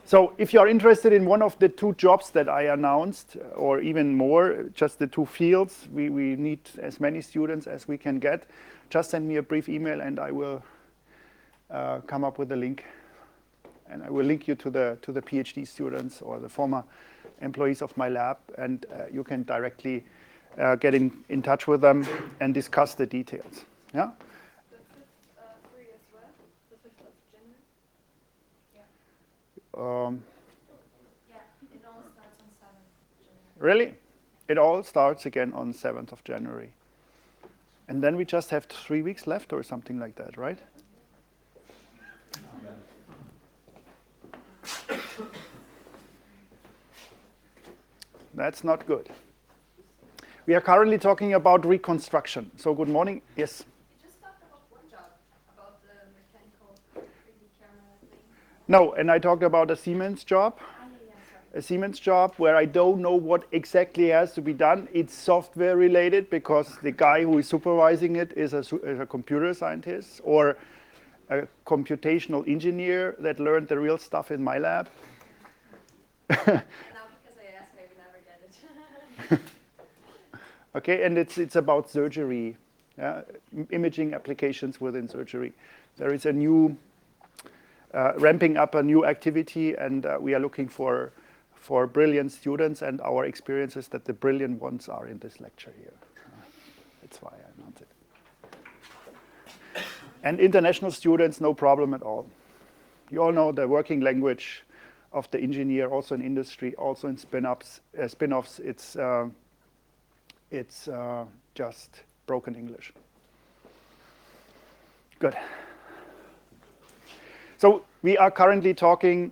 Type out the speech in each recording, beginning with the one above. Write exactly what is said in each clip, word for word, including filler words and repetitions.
So if you're interested in one of the two jobs that I announced, or even more, just the two fields, we, we need as many students as we can get, just send me a brief email and I will uh, come up with a link. And I will link you to the, to the PhD students or the former employees of my lab, and uh, you can directly uh, get in, in touch with them and discuss the details. Yeah? The fifth uh, free as well, the fifth of January. Yeah. Um, yeah, it all starts on seventh of January. Really? It all starts again on seventh of January. And then we just have three weeks left or something like that, right? That's not good. We are currently talking about reconstruction. So good morning. Yes? You just talked about one job, about the mechanical three D camera thing. No, and I talked about a Siemens job. Ah, yeah, yeah, sorry. A Siemens job where I don't know what exactly has to be done. It's software related because the guy who is supervising it is a, is a computer scientist or a computational engineer that learned the real stuff in my lab. Now because I asked, I will never get it. Okay, and it's it's about surgery, yeah? Imaging applications within surgery. There is a new uh, ramping up a new activity, and uh, we are looking for for brilliant students. And our experience is that the brilliant ones are in this lecture here. Uh, that's why I announced it. And international students, no problem at all. You all know the working language of the engineer, also in industry, also in spin-offs. Uh, spin-offs, it's uh, it's uh, just broken English. Good. So we are currently talking.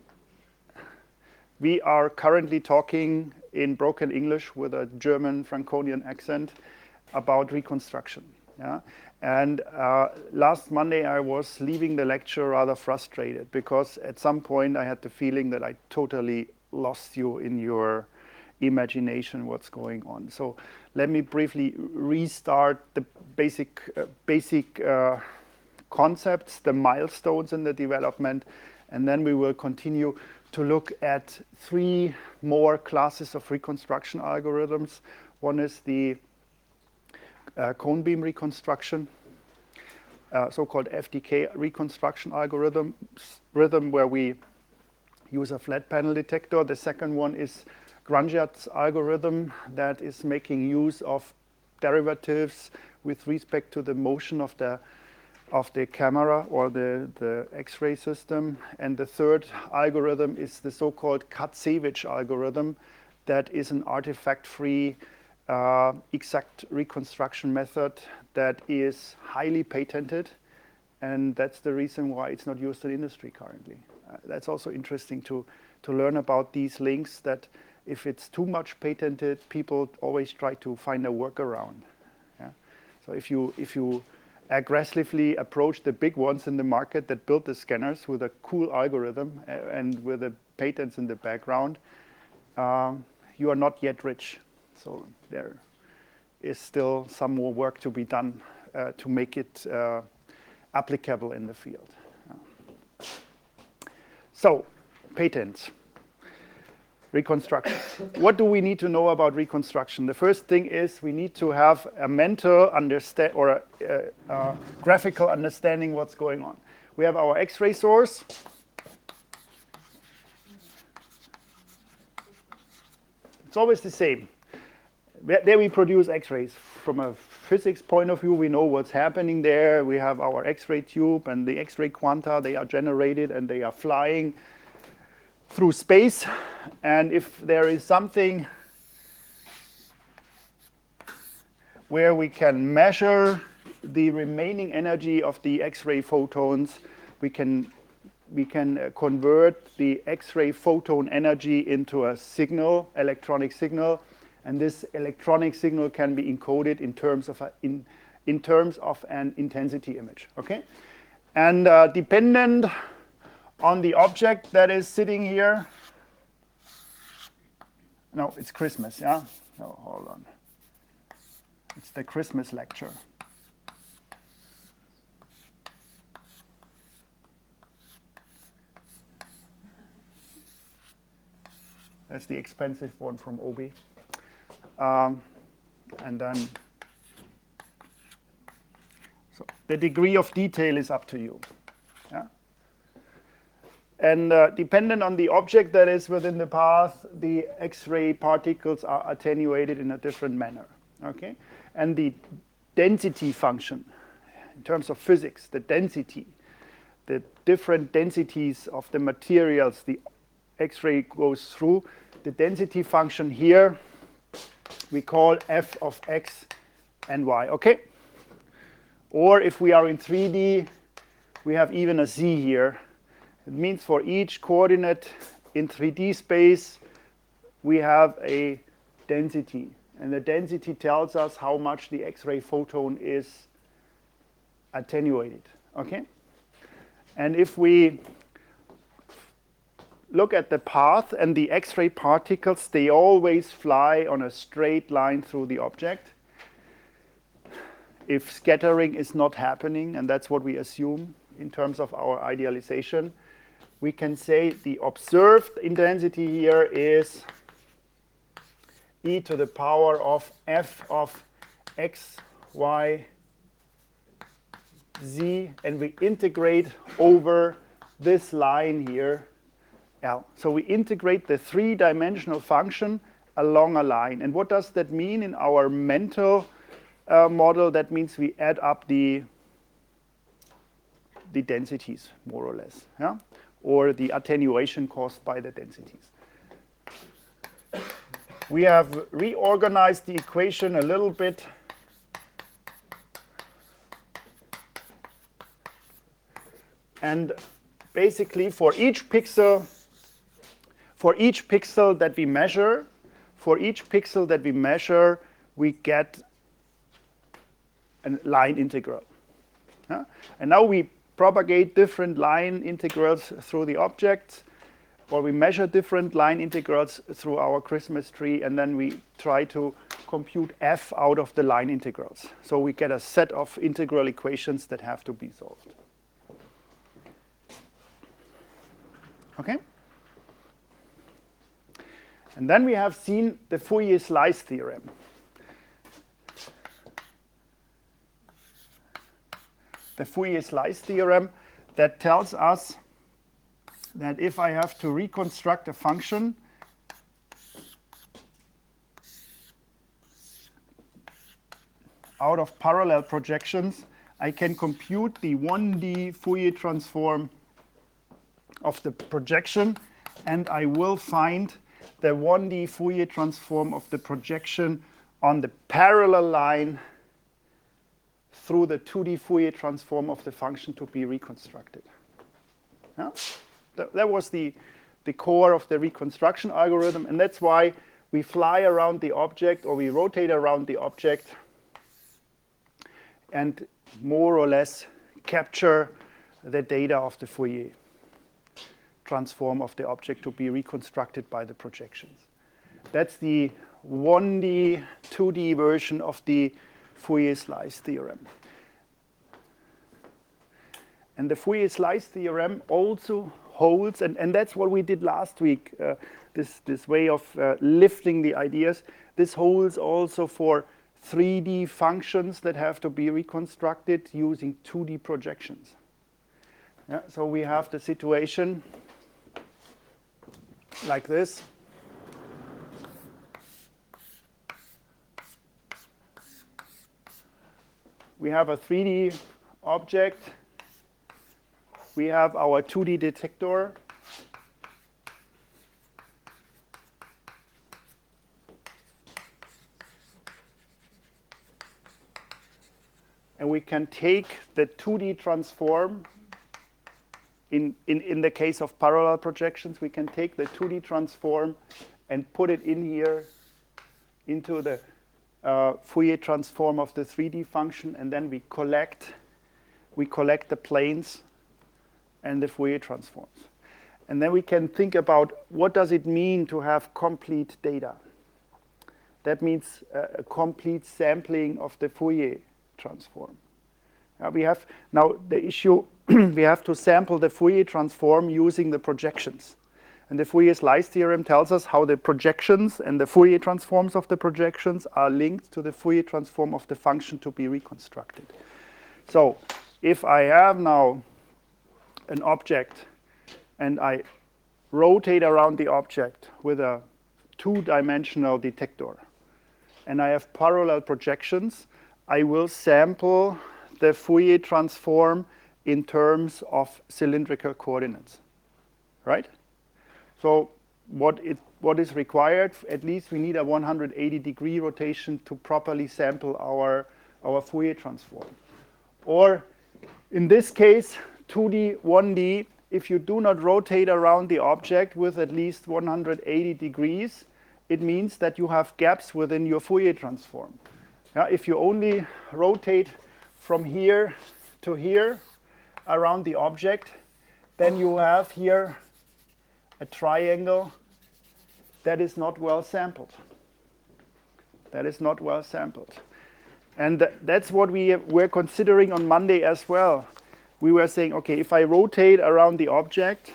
We are currently talking in broken English with a German Franconian accent about reconstruction. Yeah? And uh, last Monday I was leaving the lecture rather frustrated because at some point I had the feeling that I totally lost you in your imagination what's going on. So let me briefly restart the basic, uh, basic uh, concepts, the milestones in the development, and then we will continue to look at three more classes of reconstruction algorithms. One is the uh, cone beam reconstruction, uh, so-called F D K reconstruction algorithm, rhythm where we use a flat panel detector. The second one is Grandjeat's algorithm that is making use of derivatives with respect to the motion of the of the camera or the, the X-ray system. And the third algorithm is the so-called Katsevich algorithm that is an artifact-free uh, exact reconstruction method that is highly patented, and that's the reason why it's not used in industry currently. Uh, that's also interesting to, to learn about these links, that if it's too much patented, people always try to find a workaround. Yeah? So if you, if you aggressively approach the big ones in the market that build the scanners with a cool algorithm uh, and with the patents in the background, um, you are not yet rich. So there is still some more work to be done uh, to make it uh, applicable in the field. Uh. So, patents. Reconstruction. What do we need to know about reconstruction? The first thing is we need to have a mental understand or a, a, a graphical understanding what's going on. We have our X-ray source. It's always the same. There we produce X-rays. From a physics point of view, we know what's happening there. We have our X-ray tube and the X-ray quanta. They are generated and they are flying through space. And if there is something where we can measure the remaining energy of the X-ray photons, we can we can convert the X-ray photon energy into a signal, electronic signal, and this electronic signal can be encoded in terms of a, in in terms of an intensity image. Okay, and uh, dependent on the object that is sitting here. No, it's Christmas, yeah? No, hold on. It's the Christmas lecture. That's the expensive one from O B. Um, and then, so the degree of detail is up to you. Yeah? And uh, dependent on the object that is within the path, the X-ray particles are attenuated in a different manner. Okay? And the density function, in terms of physics, the density, the different densities of the materials the X-ray goes through, the density function here we call f of x and y, okay? Or if we are in three D, we have even a z here. It means for each coordinate in three D space, we have a density. And the density tells us how much the X-ray photon is attenuated, okay? And if we look at the path and the X-ray particles, they always fly on a straight line through the object. If scattering is not happening, and that's what we assume in terms of our idealization, we can say the observed intensity here is e to the power of f of x, y, z, and we integrate over this line here, L. So we integrate the three-dimensional function along a line. And what does that mean in our mental uh, model? That means we add up the, the densities, more or less, yeah? Or the attenuation caused by the densities. We have reorganized the equation a little bit. And basically for each pixel, for each pixel that we measure, for each pixel that we measure, we get a line integral. Yeah? And now we propagate different line integrals through the objects, or we measure different line integrals through our Christmas tree, and then we try to compute f out of the line integrals. So we get a set of integral equations that have to be solved. Okay? And then we have seen the Fourier slice theorem. The Fourier slice theorem that tells us that if I have to reconstruct a function out of parallel projections, I can compute the one D Fourier transform of the projection, and I will find the one D Fourier transform of the projection on the parallel line through the two D Fourier transform of the function to be reconstructed. Yeah? That, that was the, the core of the reconstruction algorithm, and that's why we fly around the object, or we rotate around the object, and more or less capture the data of the Fourier transform of the object to be reconstructed by the projections. That's the one D, two D version of the Fourier slice theorem. And the Fourier slice theorem also holds, and, and that's what we did last week, uh, this, this way of uh, lifting the ideas. This holds also for three D functions that have to be reconstructed using two D projections. Yeah, so we have the situation like this. We have a three D object. We have our two D detector. And we can take the two D transform. In, in, in the case of parallel projections, we can take the two D transform and put it in here into the uh, Fourier transform of the three D function, and then we collect, we collect the planes and the Fourier transforms. And then we can think about what does it mean to have complete data. That means uh, a complete sampling of the Fourier transform. Uh, we have now the issue, we have to sample the Fourier transform using the projections. And the Fourier slice theorem tells us how the projections and the Fourier transforms of the projections are linked to the Fourier transform of the function to be reconstructed. So if I have now an object and I rotate around the object with a two-dimensional detector, and I have parallel projections, I will sample the Fourier transform in terms of cylindrical coordinates, right? So what, it, what is required, at least we need a one hundred eighty degree rotation to properly sample our, our Fourier transform. Or in this case, two D, one D, if you do not rotate around the object with at least one hundred eighty degrees, it means that you have gaps within your Fourier transform. Yeah, if you only rotate from here to here around the object, then you have here a triangle that is not well sampled. That is not well sampled. And th that's what we were considering on Monday as well. We were saying, okay, if I rotate around the object,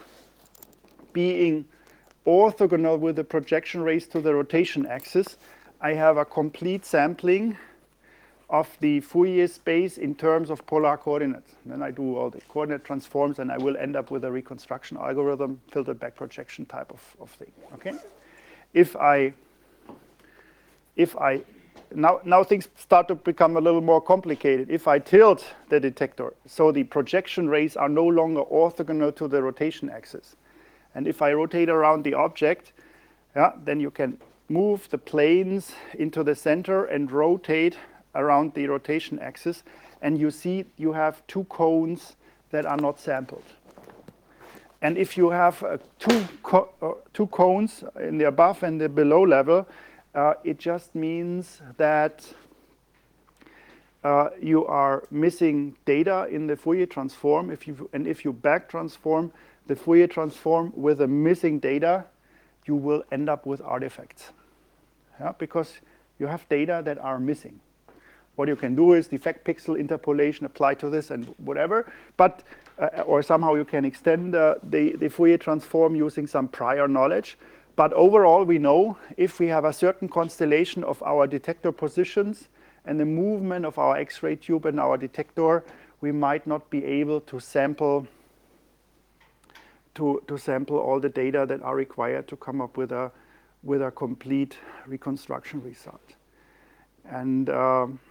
being orthogonal with the projection raised to the rotation axis, I have a complete sampling of the Fourier space in terms of polar coordinates. Then I do all the coordinate transforms, and I will end up with a reconstruction algorithm, filtered back projection type of, of thing. Okay? If I, if I, now, now things start to become a little more complicated. If I tilt the detector, so the projection rays are no longer orthogonal to the rotation axis, and if I rotate around the object, yeah, then you can move the planes into the center and rotate around the rotation axis, and you see you have two cones that are not sampled. And if you have uh, two, co uh, two cones in the above and the below level, uh, it just means that uh, you are missing data in the Fourier transform. If you, and if you back transform the Fourier transform with the missing data, you will end up with artifacts. Yeah, because you have data that are missing. What you can do is defect pixel interpolation, apply to this and whatever, but uh, or somehow you can extend uh, the, the Fourier transform using some prior knowledge. But overall, we know if we have a certain constellation of our detector positions and the movement of our X-ray tube and our detector, we might not be able to sample to, to sample all the data that are required to come up with a with a complete reconstruction result. And um,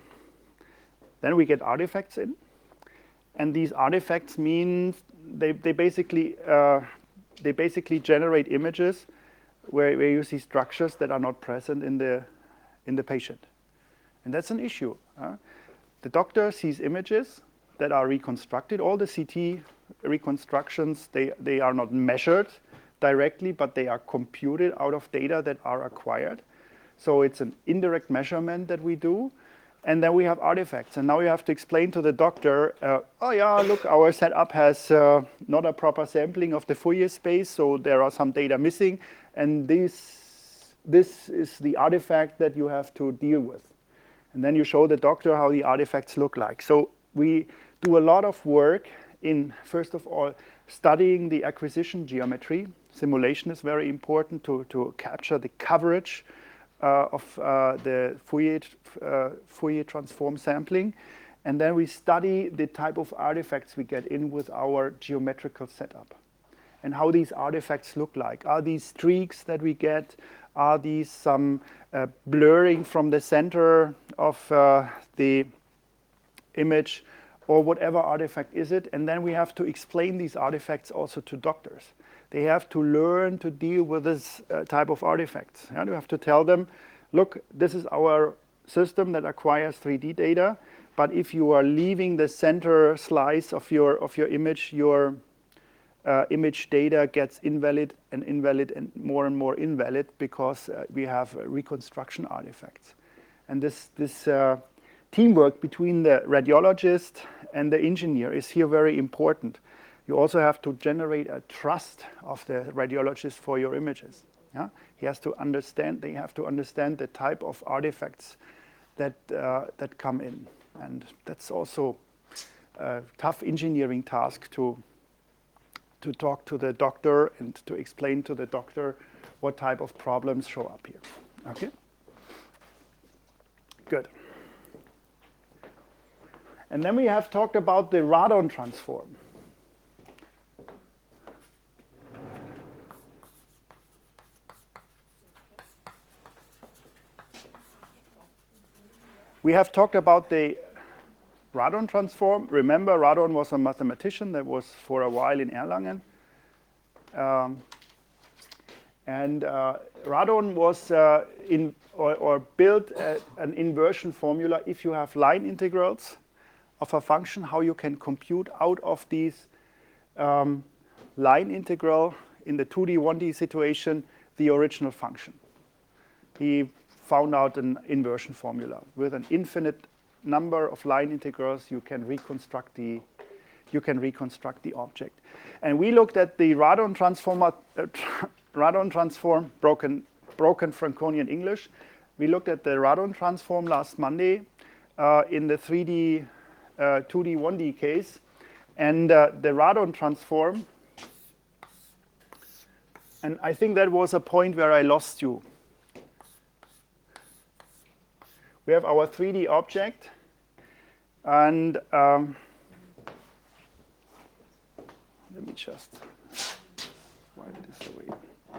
then we get artifacts in, and these artifacts mean they, they basically uh, they basically generate images where, where you see structures that are not present in the in the patient, and that's an issue. Huh? The doctor sees images that are reconstructed. All the C T reconstructions, they they are not measured directly, but they are computed out of data that are acquired. So it's an indirect measurement that we do. And then we have artifacts. And now you have to explain to the doctor, uh, oh yeah, look, our setup has uh, not a proper sampling of the Fourier space, so there are some data missing. And this, this is the artifact that you have to deal with. And then you show the doctor how the artifacts look like. So we do a lot of work in, first of all, studying the acquisition geometry. Simulation is very important to, to capture the coverage Uh, of uh, the Fourier, uh, Fourier transform sampling. And then we study the type of artifacts we get in with our geometrical setup and how these artifacts look like. Are these streaks that we get? Are these some uh, blurring from the center of uh, the image, or whatever artifact is it? And then we have to explain these artifacts also to doctors. They have to learn to deal with this uh, type of artifacts. Yeah? You have to tell them, look, this is our system that acquires three D data, but if you are leaving the center slice of your, of your image, your uh, image data gets invalid and invalid and more and more invalid because uh, we have uh, reconstruction artifacts. And this, this uh, teamwork between the radiologist and the engineer is here very important. You also have to generate a trust of the radiologist for your images. Yeah? He has to understand, they have to understand the type of artifacts that, uh, that come in. And that's also a tough engineering task to, to talk to the doctor and to explain to the doctor what type of problems show up here. Okay? Good. And then we have talked about the radon transform. We have talked about the radon transform. Remember, Radon was a mathematician that was for a while in Erlangen. Um, and uh, Radon was uh, in or, or built a, an inversion formula if you have line integrals of a function, how you can compute out of these um, line integral in the two D, one D situation the original function. He found out an inversion formula. With an infinite number of line integrals, you can reconstruct the you can reconstruct the object. And we looked at the Radon transform, uh, tra Radon transform, broken broken Franconian English. We looked at the Radon transform last Monday uh, in the three D, uh, two D, one D case, and uh, the Radon transform. And I think that was a point where I lost you. We have our three D object, and um, let me just write this away.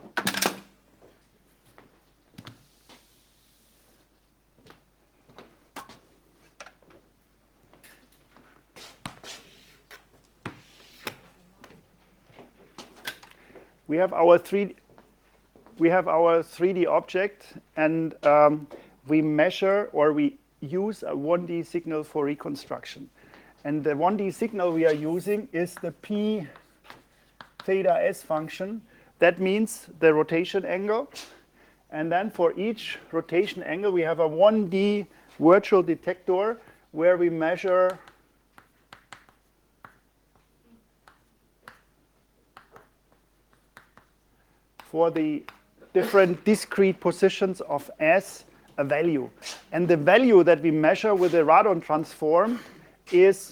We have our three. We have our three D object, and um, we measure or we use a one D signal for reconstruction. And the one D signal we are using is the P theta S function. That means the rotation angle. And then for each rotation angle, we have a one D virtual detector where we measure for the different discrete positions of S a value. And the value that we measure with the Radon transform is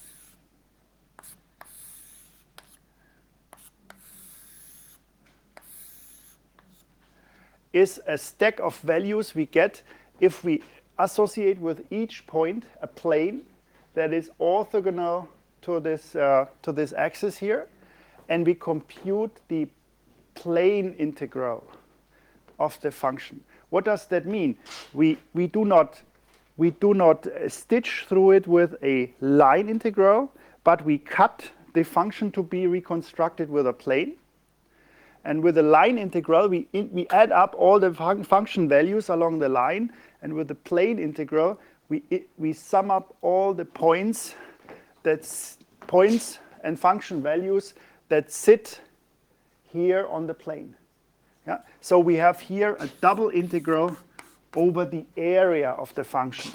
is a stack of values we get if we associate with each point a plane that is orthogonal to this uh, to this axis here, and we compute the plane integral of the function. What does that mean? We we do not we do not uh, stitch through it with a line integral, but we cut the function to be reconstructed with a plane. And with the line integral, we in, we add up all the fun function values along the line, and with the plane integral, we it, we sum up all the points that's points and function values that sit here on the plane. Yeah? So we have here a double integral over the area of the function.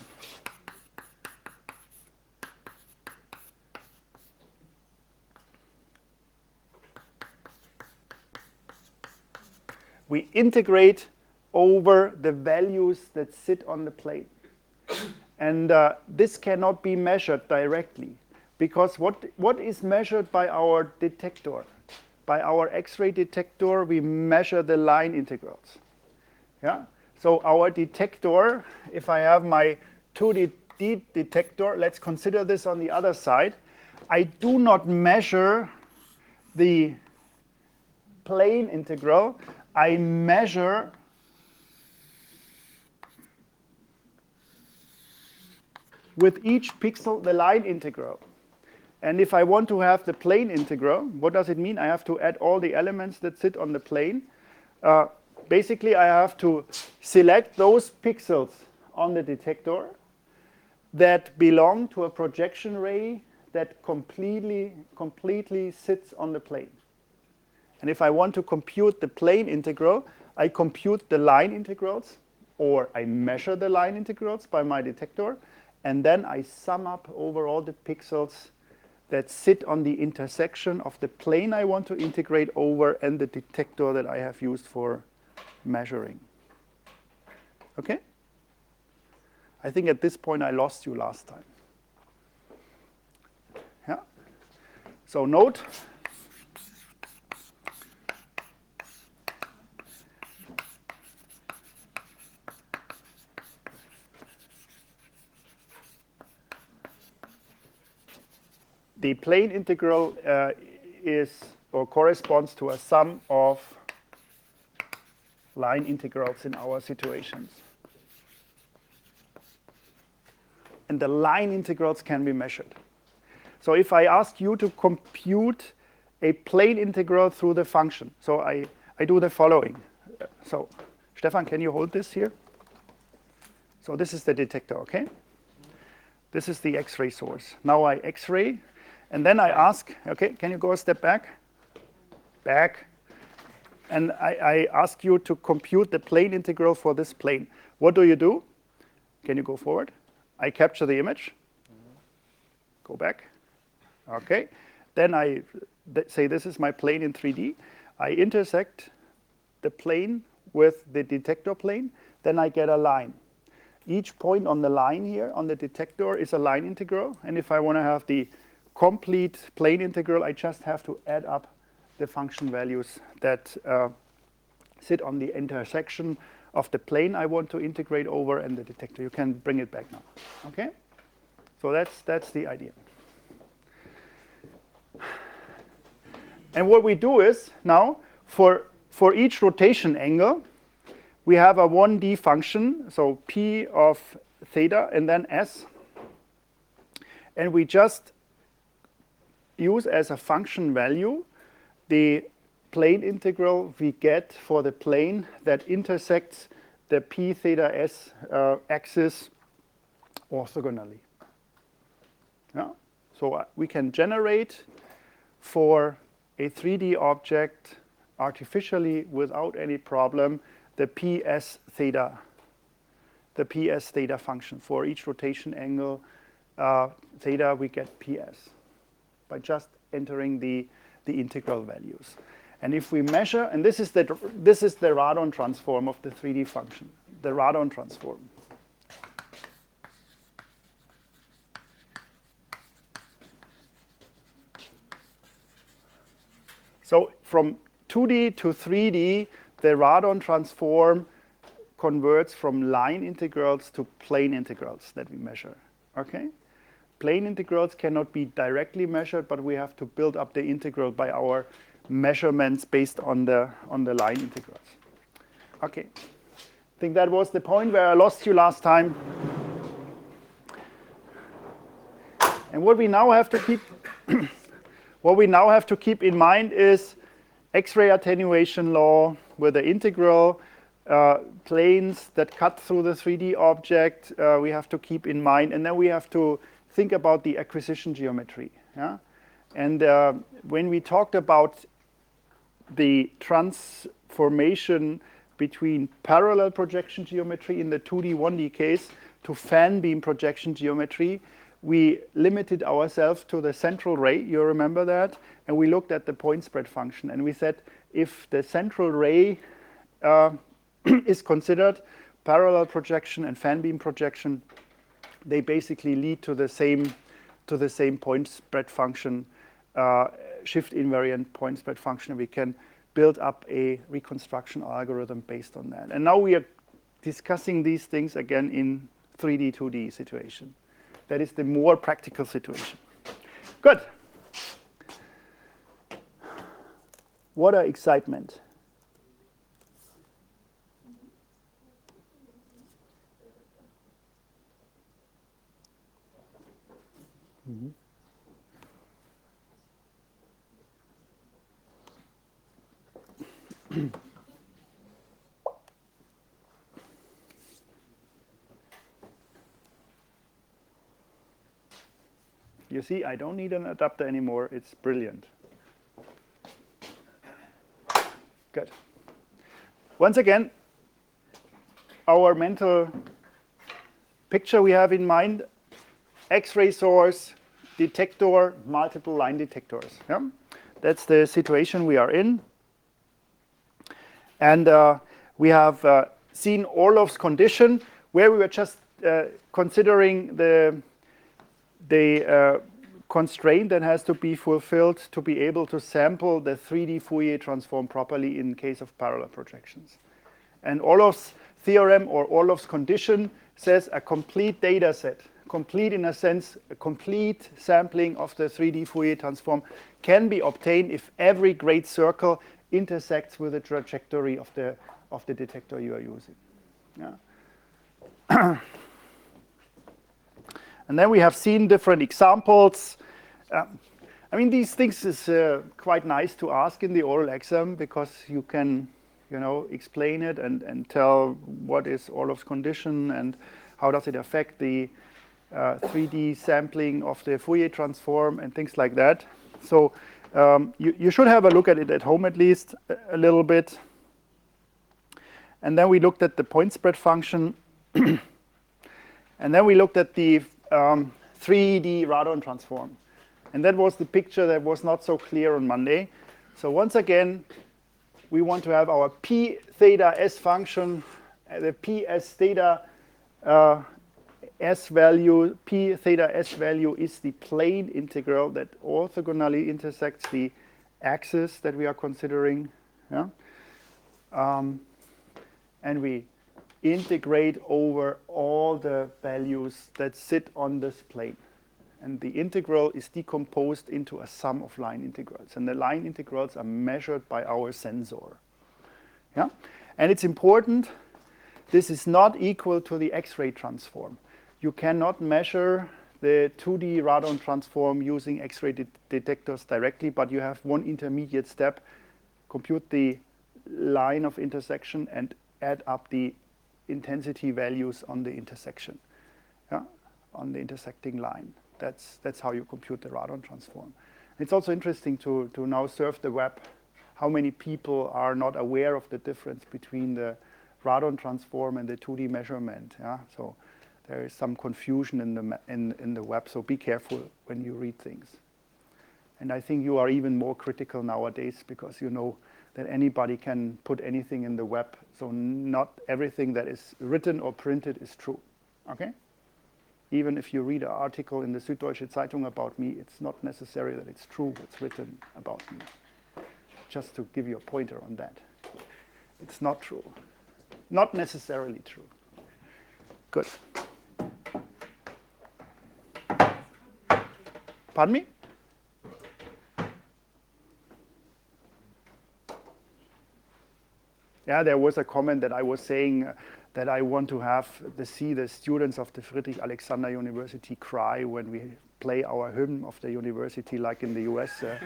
We integrate over the values that sit on the plane. And uh, this cannot be measured directly, because what, what is measured by our detector? By our X-ray detector, we measure the line integrals. Yeah? So our detector, if I have my two D detector, let's consider this on the other side. I do not measure the plane integral. I measure with each pixel the line integral. And if I want to have the plane integral, what does it mean? I have to add all the elements that sit on the plane. Uh, basically, I have to select those pixels on the detector that belong to a projection ray that completely, completely sits on the plane. And if I want to compute the plane integral, I compute the line integrals, or I measure the line integrals by my detector, and then I sum up over all the pixels that sit on the intersection of the plane I want to integrate over and the detector that I have used for measuring. Okay? I think at this point I lost you last time. Yeah? So note, the plane integral uh, is or corresponds to a sum of line integrals in our situations. And the line integrals can be measured. So if I ask you to compute a plane integral through the function, so I, I do the following. So Stefan, can you hold this here? So this is the detector, okay? This is the X-ray source. Now I X-ray, and then I ask, okay, can you go a step back? Back. And I, I ask you to compute the plane integral for this plane. What do you do? Can you go forward? I capture the image. Go back. Okay. Then I th- say this is my plane in three D. I intersect the plane with the detector plane. Then I get a line. Each point on the line here on the detector is a line integral. And if I want to have the complete plane integral, I just have to add up the function values that uh, sit on the intersection of the plane I want to integrate over and the detector. You can bring it back now. Okay? So that's that's the idea. And what we do is now for for each rotation angle, we have a one D function, so P of theta and then S. And we just use as a function value the plane integral we get for the plane that intersects the P theta S uh, axis orthogonally. Yeah? So uh, we can generate for a three D object artificially without any problem the P S theta, the P S theta function. For each rotation angle uh, theta, we get P S by just entering the the integral values. And if we measure, and this is the this is the Radon transform of the three D function, the Radon transform. So from two D to three D, the Radon transform converts from line integrals to plane integrals that we measure. Okay? Plane integrals cannot be directly measured, but we have to build up the integral by our measurements based on the on the line integrals. Okay. I think that was the point where I lost you last time. And what we now have to keep what we now have to keep in mind is X-ray attenuation law with the integral uh, planes that cut through the three D object. Uh, we have to keep in mind, and then we have to think about the acquisition geometry. Yeah? And uh, when we talked about the transformation between parallel projection geometry in the two D, one D case to fan beam projection geometry, we limited ourselves to the central ray, you remember that? And we looked at the point spread function. And we said if the central ray uh, is considered parallel projection and fan beam projection, they basically lead to the same to the same point spread function, uh, shift invariant point spread function. We can build up a reconstruction algorithm based on that. And now we are discussing these things again in three D, two D situation. That is the more practical situation. Good. What a excitement. Mm-hmm. You see, I don't need an adapter anymore. It's brilliant. Good. Once again, our mental picture we have in mind, X-ray source, detector, multiple line detectors. Yeah? That's the situation we are in. And uh, we have uh, seen Orlov's condition, where we were just uh, considering the, the uh, constraint that has to be fulfilled to be able to sample the three D Fourier transform properly in case of parallel projections. And Orlov's theorem or Orlov's condition says a complete data set complete in a sense, a complete sampling of the three D Fourier transform can be obtained if every great circle intersects with the trajectory of the of the detector you are using. Yeah. And then we have seen different examples. Um, I mean, these things is uh, quite nice to ask in the oral exam because you can, you know, explain it and, and tell what is Orloff's condition and how does it affect the uh, three D sampling of the Fourier transform and things like that. So um, you, you should have a look at it at home at least a, a little bit. And then we looked at the point spread function. And then we looked at the um, three D radon transform. And that was the picture that was not so clear on Monday. So once again, we want to have our p theta s function, uh, the p s theta uh, s value, p theta s value is the plane integral that orthogonally intersects the axis that we are considering. Yeah? Um, and we integrate over all the values that sit on this plane. And the integral is decomposed into a sum of line integrals. And the line integrals are measured by our sensor. Yeah? And it's important, this is not equal to the X-ray transform. You cannot measure the two D radon transform using X-ray de detectors directly, but you have one intermediate step, compute the line of intersection and add up the intensity values on the intersection, yeah? On the intersecting line. That's, that's how you compute the radon transform. It's also interesting to, to now surf the web, how many people are not aware of the difference between the radon transform and the two D measurement. Yeah? So there is some confusion in the, in, in the web, so be careful when you read things. And I think you are even more critical nowadays because you know that anybody can put anything in the web, so not everything that is written or printed is true. Okay? Even if you read an article in the Süddeutsche Zeitung about me, it's not necessary that it's true what's written about me. Just to give you a pointer on that. It's not true. Not necessarily true. Good. Pardon me? Yeah, there was a comment that I was saying uh, that I want to have the see the students of the Friedrich Alexander University cry when we play our hymn of the university, like in the U S. Uh.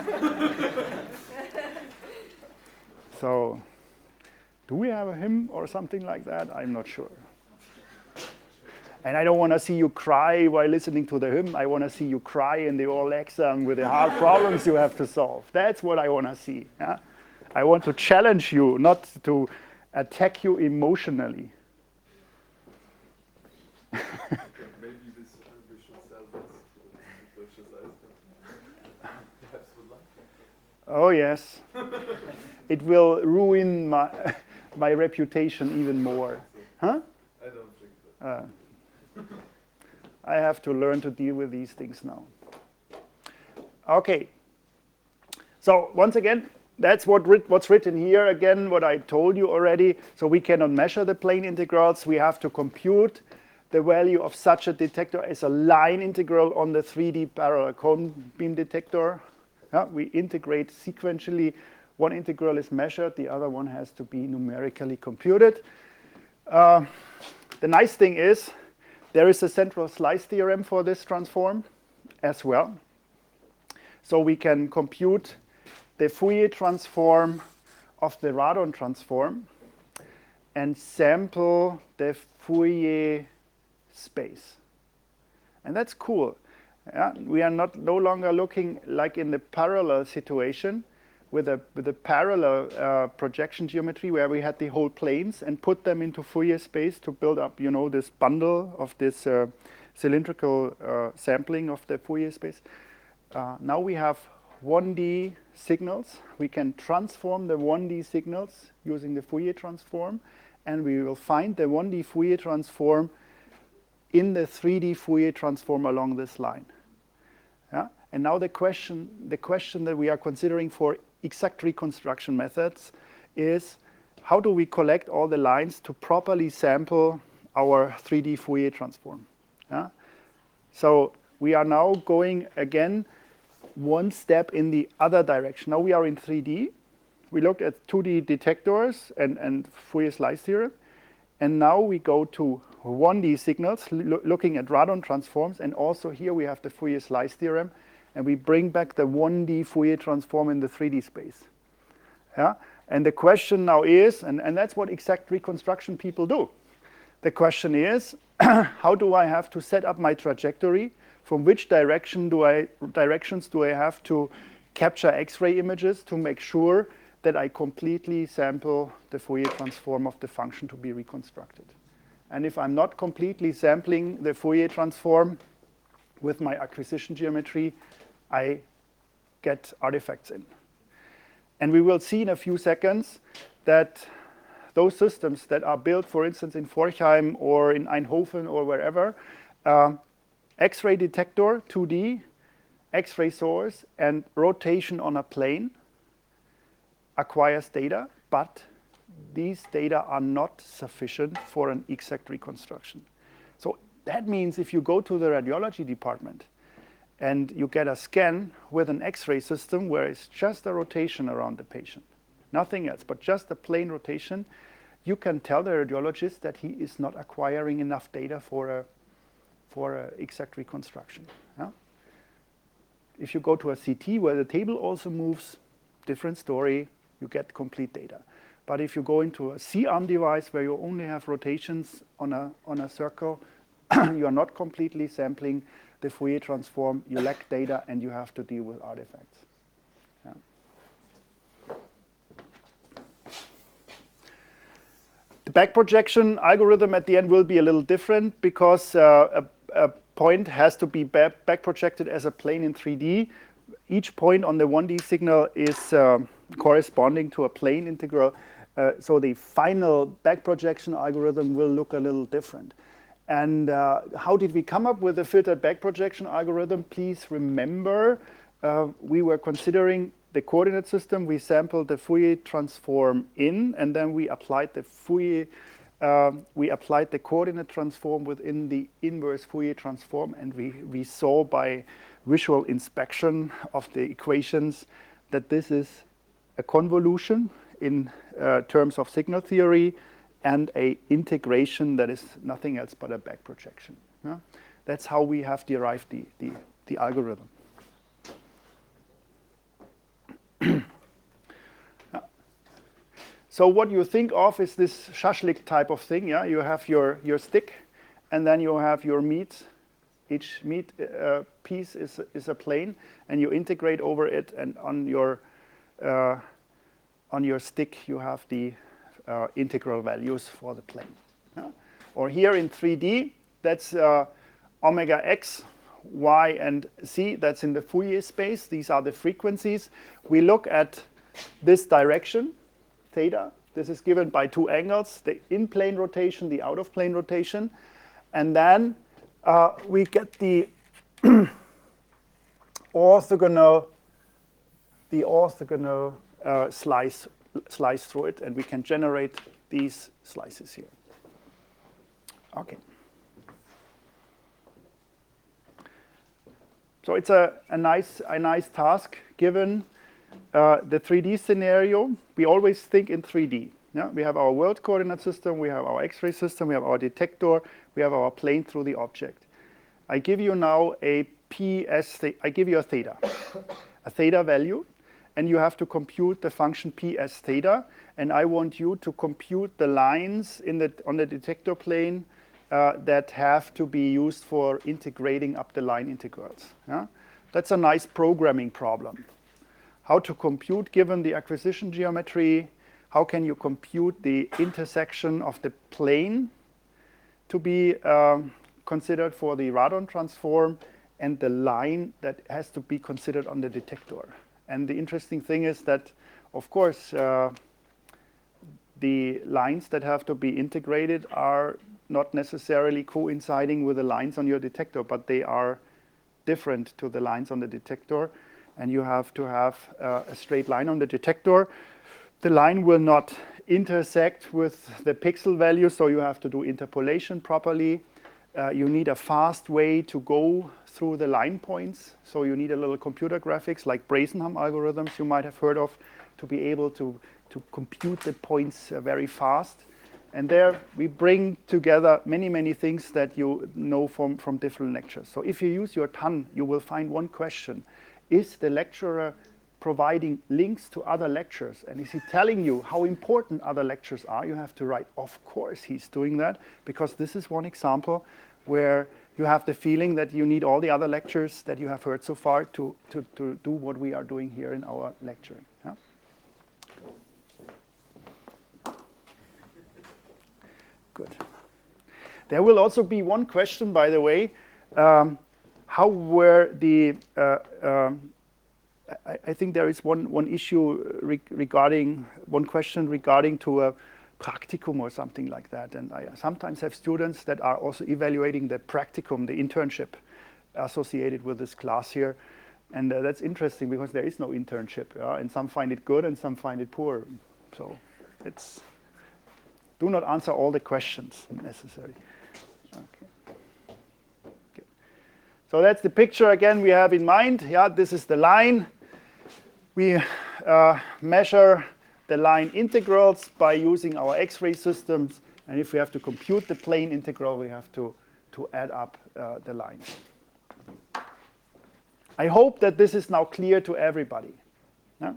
So, do we have a hymn or something like that? I'm not sure. And I don't want to see you cry while listening to the hymn. I want to see you cry in the oral exam with the hard problems you have to solve. That's what I want to see. Yeah? I want to challenge you, not to attack you emotionally. Maybe this uh, we should sell this to the Deutsche Zeitung. Perhaps would like. Oh yes, it will ruin my my reputation even more, huh? I don't think that. Uh, I have to learn to deal with these things now. Okay. So once again. That's what writ what's written here, again, what I told you already. So we cannot measure the plane integrals. We have to compute the value of such a detector as a line integral on the three D parallel cone beam detector. Yeah, we integrate sequentially. One integral is measured. The other one has to be numerically computed. Uh, the nice thing is there is a central slice theorem for this transform as well. So we can compute the Fourier transform of the radon transform and sample the Fourier space. And that's cool. Yeah? We are not no longer looking like in the parallel situation with a, with a parallel uh, projection geometry where we had the whole planes and put them into Fourier space to build up, you know, this bundle of this uh, cylindrical uh, sampling of the Fourier space. Uh, now we have one D signals. We can transform the one D signals using the Fourier transform, and we will find the one D Fourier transform in the three D Fourier transform along this line. Yeah? And now the question, the question that we are considering for exact reconstruction methods is how do we collect all the lines to properly sample our three D Fourier transform? Yeah? So we are now going again one step in the other direction. Now we are in three D. We looked at two D detectors and, and Fourier slice theorem. And now we go to one D signals, lo looking at radon transforms. And also here we have the Fourier slice theorem. And we bring back the one D Fourier transform in the three D space. Yeah? And the question now is, and, and that's what exact reconstruction people do. The question is, how do I have to set up my trajectory? From which direction do I, directions do I have to capture X-ray images to make sure that I completely sample the Fourier transform of the function to be reconstructed? And if I'm not completely sampling the Fourier transform with my acquisition geometry, I get artifacts in. And we will see in a few seconds that those systems that are built, for instance, in Forchheim or in Eindhoven or wherever, uh, X-ray detector, two D, X-ray source, and rotation on a plane acquires data, but these data are not sufficient for an exact reconstruction. So that means if you go to the radiology department and you get a scan with an X-ray system where it's just a rotation around the patient, nothing else, but just a plain rotation, you can tell the radiologist that he is not acquiring enough data for a for a exact reconstruction. Yeah? If you go to a C T where the table also moves, different story, you get complete data. But if you go into a C-arm device where you only have rotations on a on a circle, you are not completely sampling the Fourier transform, you lack data, and you have to deal with artifacts. Yeah. The back projection algorithm at the end will be a little different because uh, a, a point has to be back, back projected as a plane in three D. Each point on the one D signal is uh, corresponding to a plane integral. Uh, so the final back projection algorithm will look a little different. And uh, how did we come up with the filtered back projection algorithm? Please remember, uh, we were considering the coordinate system. We sampled the Fourier transform in, and then we applied the Fourier, uh, we applied the coordinate transform within the inverse Fourier transform, and we, we saw by visual inspection of the equations that this is a convolution in uh, terms of signal theory, and a integration that is nothing else but a back projection. Yeah? That's how we have derived the, the, the algorithm. Yeah. So what you think of is this shashlik type of thing. Yeah? You have your, your stick, and then you have your meat. Each meat uh, piece is, is a plane, and you integrate over it, and on your, uh, on your stick you have the Uh, integral values for the plane. Yeah? Or here in three D, that's uh, omega x, y, and z. That's in the Fourier space. These are the frequencies. We look at this direction, theta. This is given by two angles, the in-plane rotation, the out-of-plane rotation. And then uh, we get the orthogonal, the orthogonal uh, slice slice through it, and we can generate these slices here. Okay. So it's a, a nice a nice task given uh, the three D scenario. We always think in three D. Yeah? We have our world coordinate system, we have our X-ray system, we have our detector, we have our plane through the object. I give you now a P S, I give you a theta, a theta value. And you have to compute the function P as theta, and I want you to compute the lines in the, on the detector plane uh, that have to be used for integrating up the line integrals. Yeah? That's a nice programming problem. How to compute given the acquisition geometry, how can you compute the intersection of the plane to be um, considered for the radon transform, and the line that has to be considered on the detector. And the interesting thing is that, of course, uh, the lines that have to be integrated are not necessarily coinciding with the lines on your detector, but they are different to the lines on the detector. And you have to have uh, a straight line on the detector. The line will not intersect with the pixel value, so you have to do interpolation properly. Uh, you need a fast way to go through the line points. So you need a little computer graphics like Brazenham algorithms you might have heard of to be able to, to compute the points uh, very fast. And there we bring together many, many things that you know from, from different lectures. So if you use your T A N, you will find one question. Is the lecturer providing links to other lectures? And is he telling you how important other lectures are? You have to write, of course he's doing that, because this is one example where you have the feeling that you need all the other lectures that you have heard so far to, to, to do what we are doing here in our lecturing. Yeah? Good. There will also be one question, by the way. Um, how were the, uh, um, I, I think there is one, one issue re regarding, one question regarding to a practicum or something like that. And I sometimes have students that are also evaluating the practicum, the internship associated with this class here. And uh, that's interesting because there is no internship. Uh, and some find it good and some find it poor. So it's, do not answer all the questions necessary. Okay. Okay. So that's the picture again we have in mind. Yeah, this is the line. We uh, measure the line integrals by using our X-ray systems. And if we have to compute the plane integral, we have to, to add up uh, the lines. I hope that this is now clear to everybody. Yeah?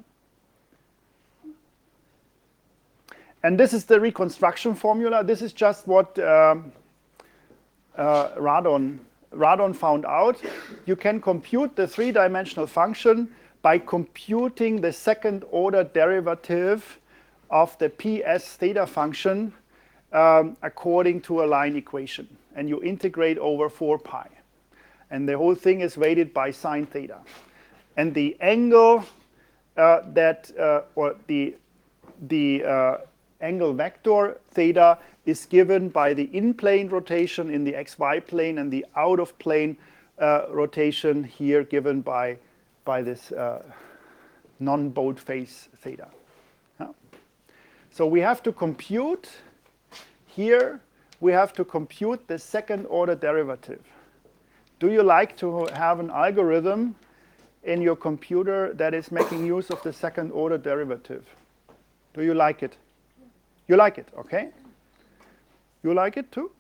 And this is the reconstruction formula. This is just what um, uh, Radon, Radon found out. You can compute the three-dimensional function by computing the second order derivative of the P S theta function um, according to a line equation. And you integrate over four pi. And the whole thing is weighted by sine theta. And the angle uh, that, uh, or the, the uh, angle vector theta is given by the in-plane rotation in the xy plane and the out-of-plane uh, rotation here given by, by this uh, non-boat phase theta. Yeah. So we have to compute here, we have to compute the second order derivative. Do you like to have an algorithm in your computer that is making use of the second order derivative? Do you like it? You like it, okay? You like it too?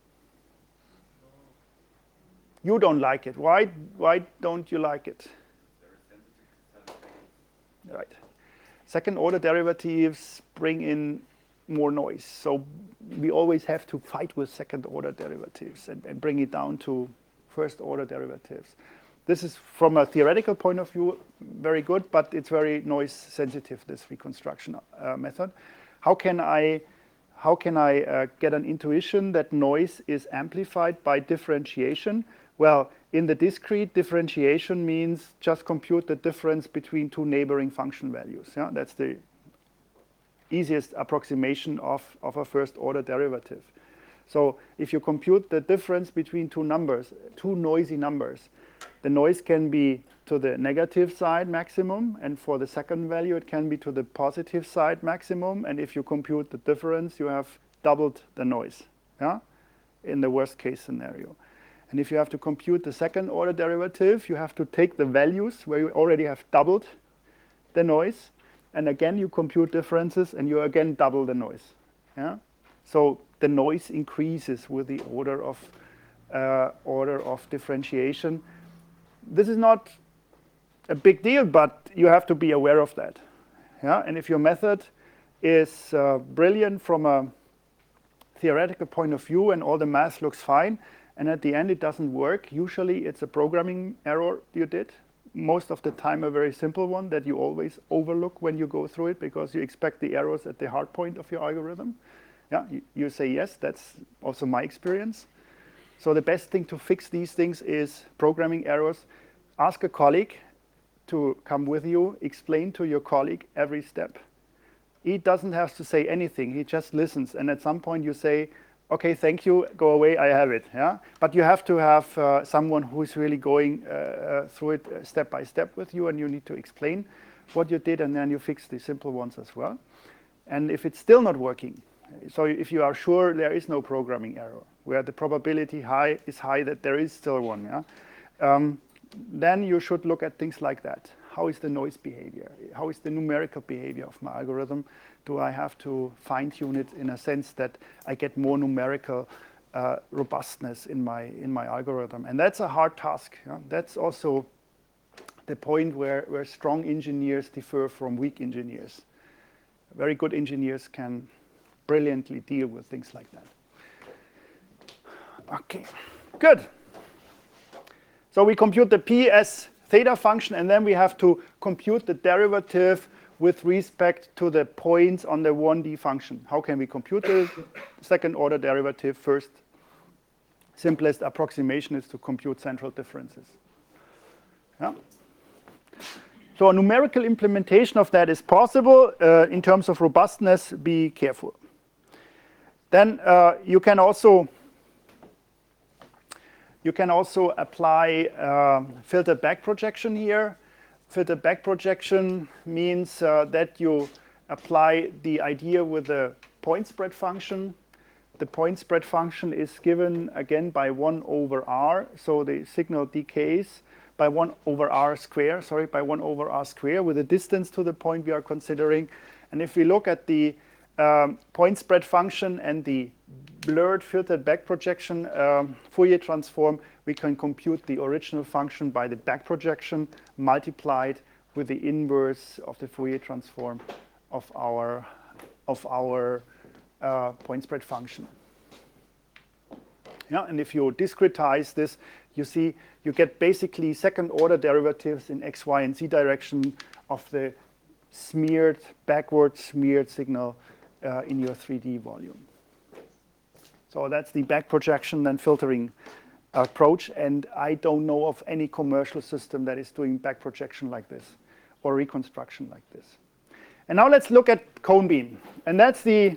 You don't like it. Why, why don't you like it? Right. Second order derivatives bring in more noise. So we always have to fight with second order derivatives and, and bring it down to first order derivatives. This is from a theoretical point of view very good, but it's very noise sensitive, this reconstruction uh, method. How can I, how can I uh, get an intuition that noise is amplified by differentiation? Well, in the discrete, differentiation means just compute the difference between two neighboring function values. Yeah? That's the easiest approximation of, of a first order derivative. So if you compute the difference between two numbers, two noisy numbers, the noise can be to the negative side maximum, and for the second value it can be to the positive side maximum, and if you compute the difference you have doubled the noise, yeah? In the worst case scenario. And if you have to compute the second order derivative, you have to take the values where you already have doubled the noise, and again you compute differences and you again double the noise. Yeah? So the noise increases with the order of uh, order of differentiation. This is not a big deal, but you have to be aware of that. Yeah? And if your method is uh, brilliant from a theoretical point of view and all the math looks fine, and at the end it doesn't work, usually it's a programming error you did. Most of the time a very simple one that you always overlook when you go through it because you expect the errors at the hard point of your algorithm. Yeah, you, you say yes, that's also my experience. So the best thing to fix these things is programming errors. Ask a colleague to come with you, explain to your colleague every step. He doesn't have to say anything, he just listens, and at some point you say, okay, thank you, go away, I have it. Yeah? But you have to have uh, someone who's really going uh, uh, through it uh, step by step with you, and you need to explain what you did, and then you fix the simple ones as well. And if it's still not working, So if you are sure there is no programming error, where the probability high is high that there is still one, yeah, um, then you should look at things like that. How is the noise behavior? How is the numerical behavior of my algorithm? Do I have to fine-tune it in a sense that I get more numerical uh, robustness in my in my algorithm? And that's a hard task. Yeah? That's also the point where, where strong engineers differ from weak engineers. Very good engineers can brilliantly deal with things like that. Okay, good. So we compute the P as theta function, and then we have to compute the derivative with respect to the points on the one D function. How can we compute the second order derivative? First, simplest approximation is to compute central differences. Yeah. So a numerical implementation of that is possible. Uh, in terms of robustness, be careful. Then uh, you can also you can also apply uh, filtered back projection here. Filtered back projection means uh, that you apply the idea with the point spread function. The point spread function is given again by one over r, so the signal decays by one over r square, sorry, by one over r square with a distance to the point we are considering. And if we look at the um, point spread function and the blurred filtered back projection um, Fourier transform, we can compute the original function by the back projection multiplied with the inverse of the Fourier transform of our, of our uh, point spread function. Yeah, and if you discretize this, you see you get basically second order derivatives in x, y, and z direction of the smeared, backward smeared signal uh, in your three D volume. So that's the back projection and filtering approach, and I don't know of any commercial system that is doing back projection like this or reconstruction like this. And now let's look at cone beam, and that's the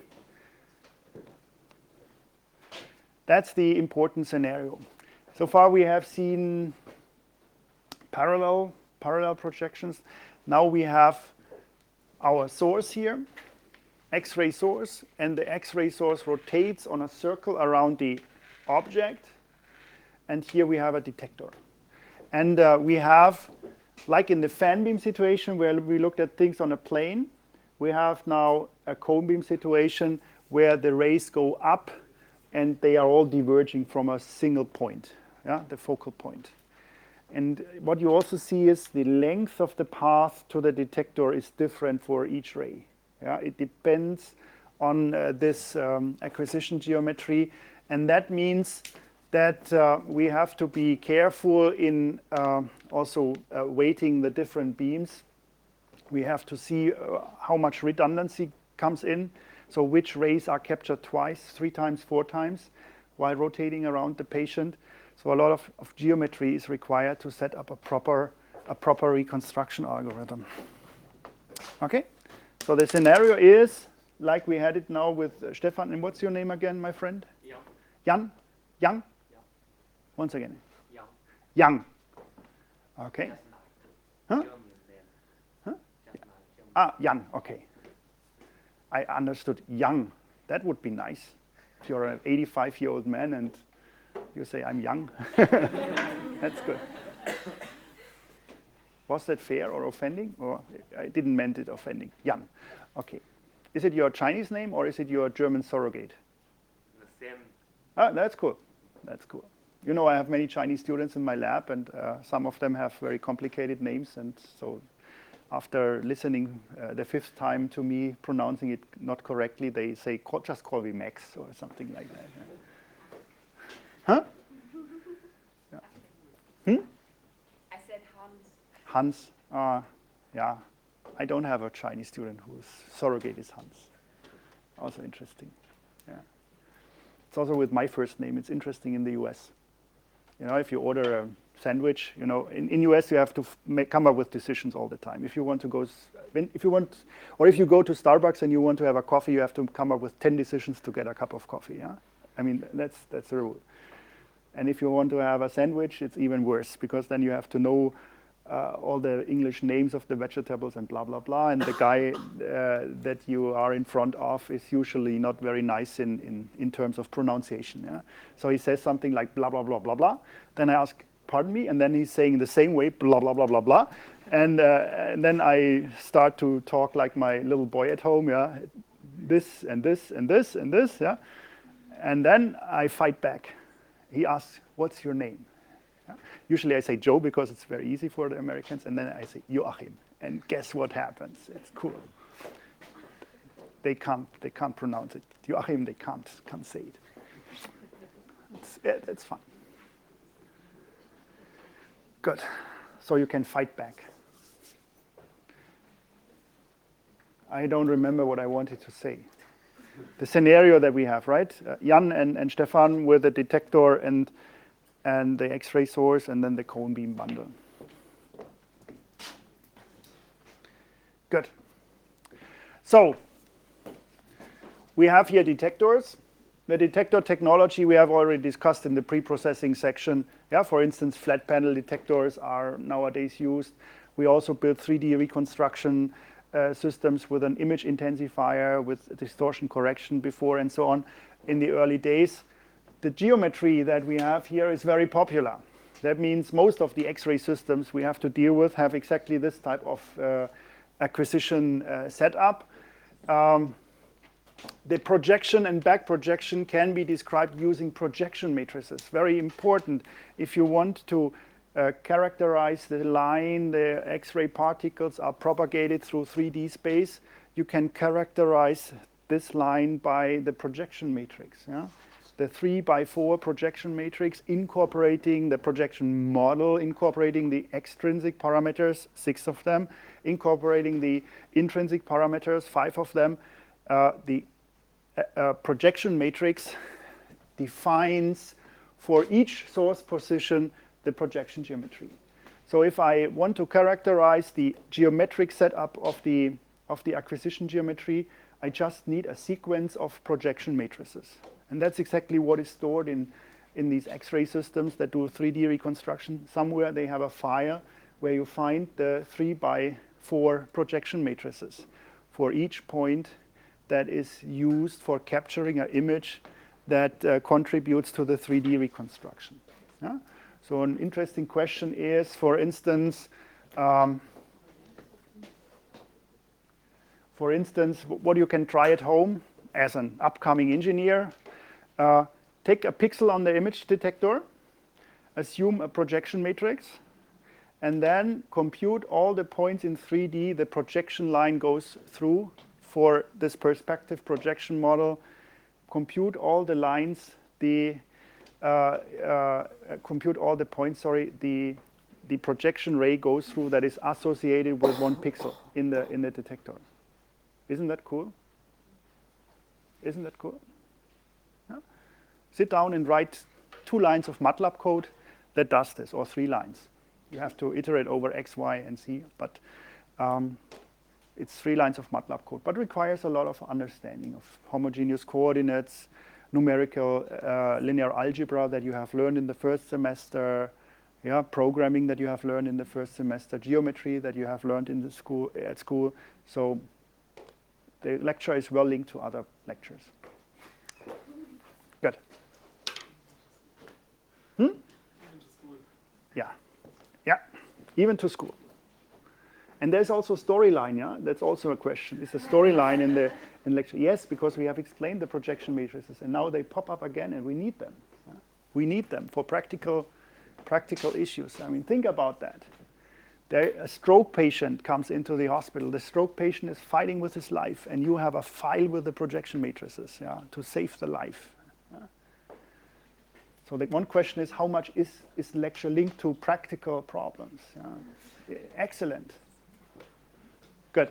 that's the important scenario. So far we have seen parallel parallel projections. Now we have our source here, X-ray source, and the X-ray source rotates on a circle around the object, and here we have a detector. And uh, we have, like in the fan beam situation where we looked at things on a plane, we have now a cone beam situation where the rays go up and they are all diverging from a single point, yeah, the focal point. And what you also see is the length of the path to the detector is different for each ray. Yeah, it depends on uh, this um, acquisition geometry, and that means that uh, we have to be careful in uh, also uh, weighting the different beams. We have to see uh, how much redundancy comes in, so which rays are captured twice, three times, four times while rotating around the patient. So a lot of, of geometry is required to set up a proper, a proper reconstruction algorithm. Okay? So the scenario is, like we had it now with uh, Stefan, and what's your name again, my friend? Jan. Jan? Jan? Jan. Once again. Jan. Jan. Okay. Huh? Huh? Ah, Jan, okay. I understood young. That would be nice. If you're an eighty-five-year-old man and you say, I'm young. That's good. Was that fair or offending? Or I didn't mean it offending. Jan. Okay. Is it your Chinese name or is it your German surrogate? The same. Ah, that's cool. That's cool. You know, I have many Chinese students in my lab, and uh, some of them have very complicated names. And so after listening uh, the fifth time to me pronouncing it not correctly, they say, just call me Max or something like that. Huh? Yeah. Hmm? I said Hans. Hans. Uh, yeah. I don't have a Chinese student whose surrogate is Hans. Also interesting. Yeah. It's also with my first name. It's interesting in the U S. You know, if you order a sandwich, you know, in, in U S you have to f make, come up with decisions all the time. If you want to go, when, if you want, or if you go to Starbucks and you want to have a coffee, you have to come up with ten decisions to get a cup of coffee. Yeah, I mean that's that's the rule. And if you want to have a sandwich, it's even worse because then you have to know uh, all the English names of the vegetables and blah, blah, blah. And the guy uh, that you are in front of is usually not very nice in, in, in terms of pronunciation. Yeah? So he says something like blah, blah, blah, blah, blah. Then I ask, pardon me? And then he's saying the same way, blah, blah, blah, blah, blah. And, uh, and then I start to talk like my little boy at home, yeah? This and this and this and this, yeah? And then I fight back. He asks, what's your name? Yeah? Usually I say Joe because it's very easy for the Americans, and then I say Joachim. And guess what happens? It's cool. They can't, they can't pronounce it. Joachim, they can't, can't say it. It's, it, it's fun. Good. So you can fight back. I don't remember what I wanted to say. The scenario that we have, right? Uh, Jan and, and Stefan with the detector and, and the X-ray source, and then the cone beam bundle. Good. So we have here detectors. The detector technology we have already discussed in the pre-processing section. Yeah, for instance, flat panel detectors are nowadays used. We also build three D reconstruction uh, systems with an image intensifier, with distortion correction before, and so on. In the early days, the geometry that we have here is very popular. That means most of the X-ray systems we have to deal with have exactly this type of uh, acquisition uh, setup. Um, The projection and back projection can be described using projection matrices. Very important. If you want to uh, characterize the line the X-ray particles are propagated through three D space, you can characterize this line by the projection matrix. Yeah? The three by four projection matrix incorporating the projection model, incorporating the extrinsic parameters, six of them, incorporating the intrinsic parameters, five of them. Uh, the uh, projection matrix defines for each source position the projection geometry. So if I want to characterize the geometric setup of the, of the acquisition geometry, I just need a sequence of projection matrices. And that's exactly what is stored in, in these X-ray systems that do three D reconstruction. Somewhere they have a file where you find the three by four projection matrices for each point that is used for capturing an image that uh, contributes to the three D reconstruction. Yeah? So an interesting question is, for instance, um, for instance, what you can try at home as an upcoming engineer, uh, take a pixel on the image detector, assume a projection matrix, and then compute all the points in three D the projection line goes through for this perspective projection model, compute all the lines, the uh, uh, compute all the points, sorry, the the projection ray goes through that is associated with one pixel in the in the detector. Isn't that cool? Isn't that cool? Yeah? Sit down and write two lines of MATLAB code that does this, or three lines. You have to iterate over X, Y, and Z, but um, it's three lines of MATLAB code, but requires a lot of understanding of homogeneous coordinates, numerical uh, linear algebra that you have learned in the first semester, yeah, programming that you have learned in the first semester, geometry that you have learned in the school at school. So the lecture is well linked to other lectures. Good. Hmm? Even to school. Yeah, yeah, even to school. And there's also storyline, yeah? That's also a question. Is a storyline in the in lecture? Yes, because we have explained the projection matrices, and now they pop up again, and we need them. Yeah? We need them for practical, practical issues. I mean, think about that. There, a stroke patient comes into the hospital. The stroke patient is fighting with his life, and you have a file with the projection matrices, yeah, to save the life. Yeah? So the one question is, how much is, is the lecture linked to practical problems? Yeah? Excellent. Good.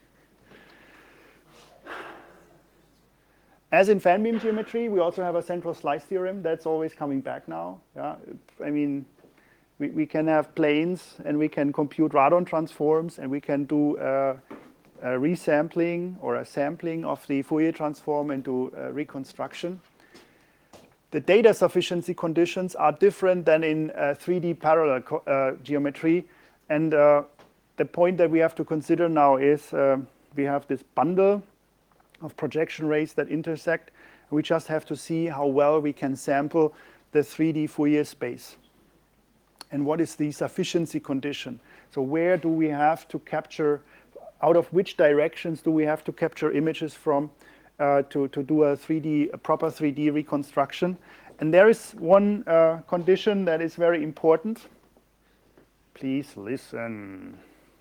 As in fan beam geometry, we also have a central slice theorem. That's always coming back now. Yeah? I mean, we, we can have planes, and we can compute radon transforms, and we can do uh, a resampling or a sampling of the Fourier transform and do uh, reconstruction. The data sufficiency conditions are different than in uh, three D parallel uh, geometry. and uh, the point that we have to consider now is uh, we have this bundle of projection rays that intersect. We just have to see how well we can sample the three D Fourier space. And what is the sufficiency condition? So where do we have to capture, out of which directions do we have to capture images from uh, to, to do a three D, a proper three D reconstruction? And there is one uh, condition that is very important. Please listen.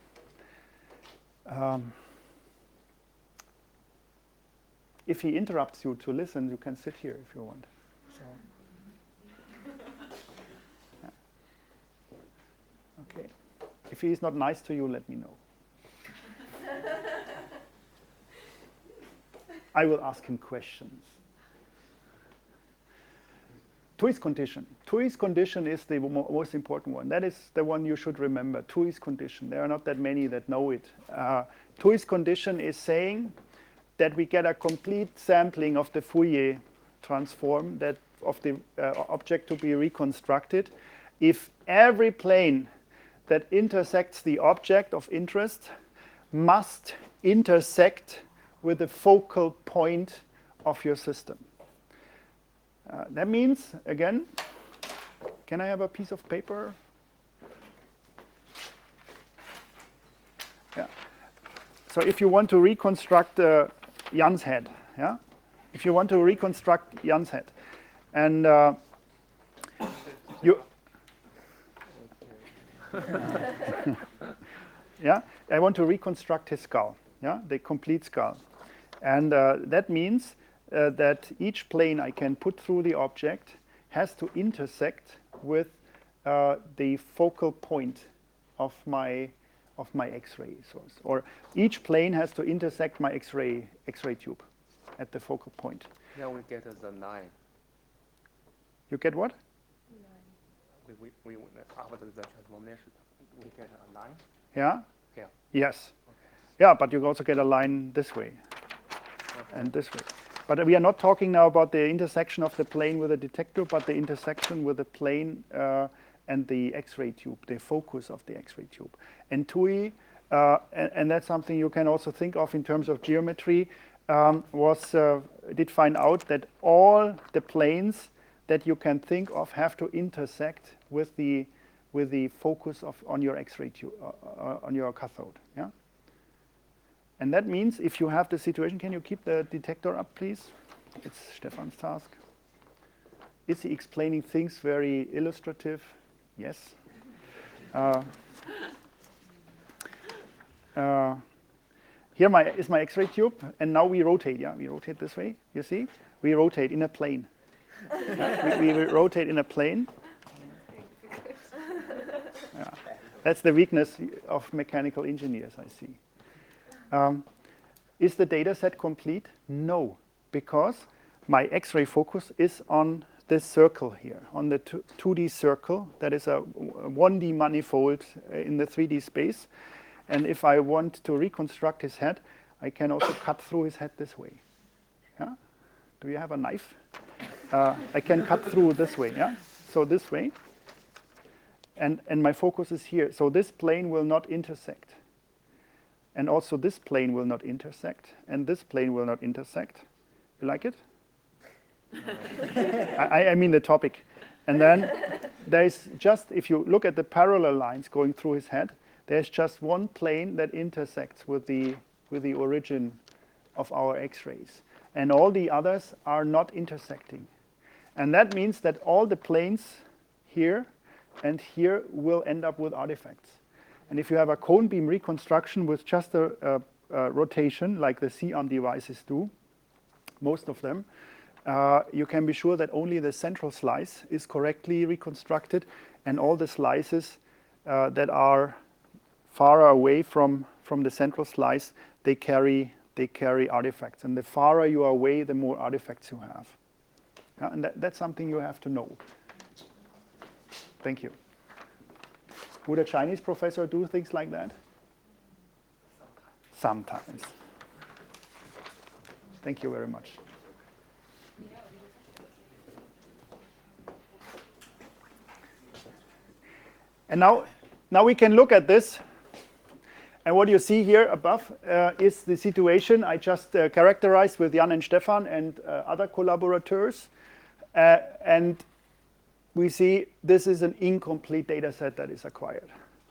Um, if he interrupts you to listen, you can sit here if you want. So. Yeah. Okay. If he is not nice to you, let me know. I will ask him questions. Thuys condition. Thuys condition is the mo most important one. That is the one you should remember. Thuys condition. There are not that many that know it. Uh, Thuys condition is saying that we get a complete sampling of the Fourier transform that of the uh, object to be reconstructed if every plane that intersects the object of interest must intersect with the focal point of your system. Uh, that means, again, can I have a piece of paper? Yeah. So if you want to reconstruct uh, Jan's head, yeah? If you want to reconstruct Jan's head, and uh, you, yeah, I want to reconstruct his skull, yeah, the complete skull, and uh, that means Uh, that each plane I can put through the object has to intersect with uh, the focal point of my of my X-ray source, or each plane has to intersect my X-ray X-ray tube at the focal point. Then we get the line. You get what? We, we, we after the transformation, we get a line. Yeah. Yeah. Yes. Okay. Yeah, but you also get a line this way, okay, and this way. But we are not talking now about the intersection of the plane with the detector, but the intersection with the plane uh, and the X-ray tube, the focus of the X-ray tube. And Thuy, uh, and, and that's something you can also think of in terms of geometry, um, was uh, did find out that all the planes that you can think of have to intersect with the with the focus of on your X-ray tube, uh, uh, on your cathode. Yeah. And that means if you have the situation, can you keep the detector up, please? It's Stefan's task. Is he explaining things very illustrative? Yes. Uh, uh, here my, is my X-ray tube, and now we rotate. Yeah, we rotate this way. You see, we rotate in a plane. Yeah, we, we rotate in a plane. Yeah. That's the weakness of mechanical engineers, I see. Um, is the data set complete? No, because my X-ray focus is on this circle here, on the two D circle. That is a one D manifold in the three D space. And if I want to reconstruct his head, I can also cut through his head this way. Yeah? Do you have a knife? Uh, I can cut through this way. Yeah. So this way. And, and my focus is here. So this plane will not intersect. And also this plane will not intersect, and this plane will not intersect. You like it? I, I mean the topic. And then there's just, if you look at the parallel lines going through his head, there's just one plane that intersects with the, with the origin of our X-rays. And all the others are not intersecting. And that means that all the planes here and here will end up with artifacts. And if you have a cone beam reconstruction with just a, a, a rotation, like the C-arm devices do, most of them, uh, you can be sure that only the central slice is correctly reconstructed, and all the slices uh, that are far away from, from the central slice, they carry, they carry artifacts. And the farther you are away, the more artifacts you have. Yeah, and that, that's something you have to know. Thank you. Would a Chinese professor do things like that? Sometimes. Sometimes. Thank you very much. And now, now we can look at this. And what you see here above uh, is the situation I just uh, characterized with Jan and Stefan and uh, other collaborators. Uh, and we see this is an incomplete data set that is acquired.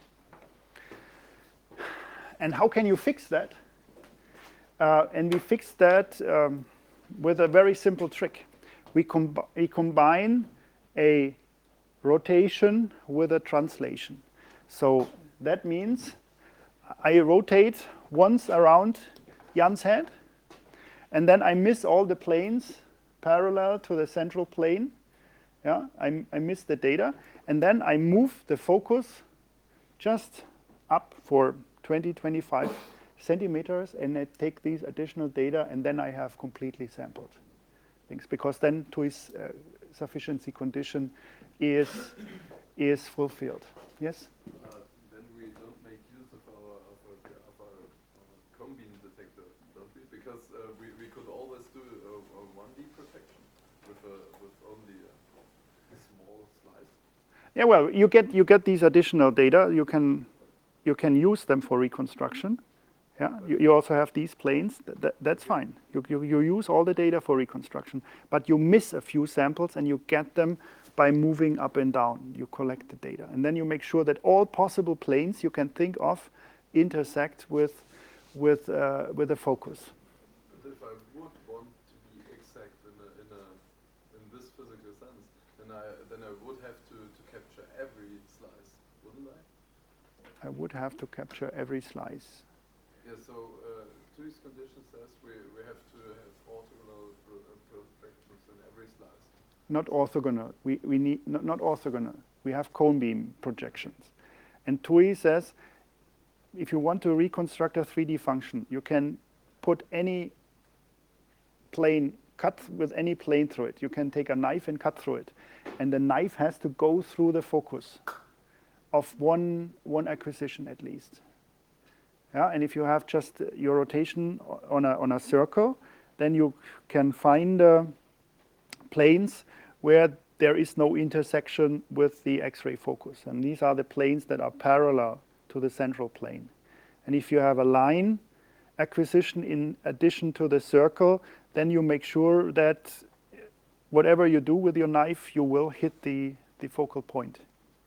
And how can you fix that? Uh, and we fix that um, with a very simple trick. We, com we combine a rotation with a translation. So that means I rotate once around Jan's head, and then I miss all the planes parallel to the central plane. Yeah, I, I miss the data, and then I move the focus just up for twenty, twenty-five centimeters, and I take these additional data, and then I have completely sampled things, because then T U I's uh, sufficiency condition is is fulfilled. Yes? Uh, then we don't make use of our of our, of our, our cone beam detector, don't we? Because uh, we we could always do a, a one D protection with a, with only a, a small slice. Yeah. Well, you get you get these additional data. You can you can use them for reconstruction. Yeah. You, you also have these planes. That, that, that's fine. You, you you use all the data for reconstruction, but you miss a few samples, and you get them by moving up and down. You collect the data, and then you make sure that all possible planes you can think of intersect with with uh, with a focus. But if I would want to be exact in a, in a in this physical sense, then I then I would have to, to capture every slice, wouldn't I? I would have to capture every slice. Yeah. So uh, T U I's condition says we we have to have orthogonal pro uh, projections in every slice. Not orthogonal. We, we need not, not orthogonal. We have cone beam projections. And T U I says, if you want to reconstruct a three D function, you can put any plane, cut with any plane through it. You can take a knife and cut through it. And the knife has to go through the focus of one, one acquisition at least. Yeah, and if you have just your rotation on a, on a circle, then you can find uh, planes where there is no intersection with the X-ray focus. And these are the planes that are parallel to the central plane. And if you have a line acquisition in addition to the circle, then you make sure that whatever you do with your knife, you will hit the, the focal point.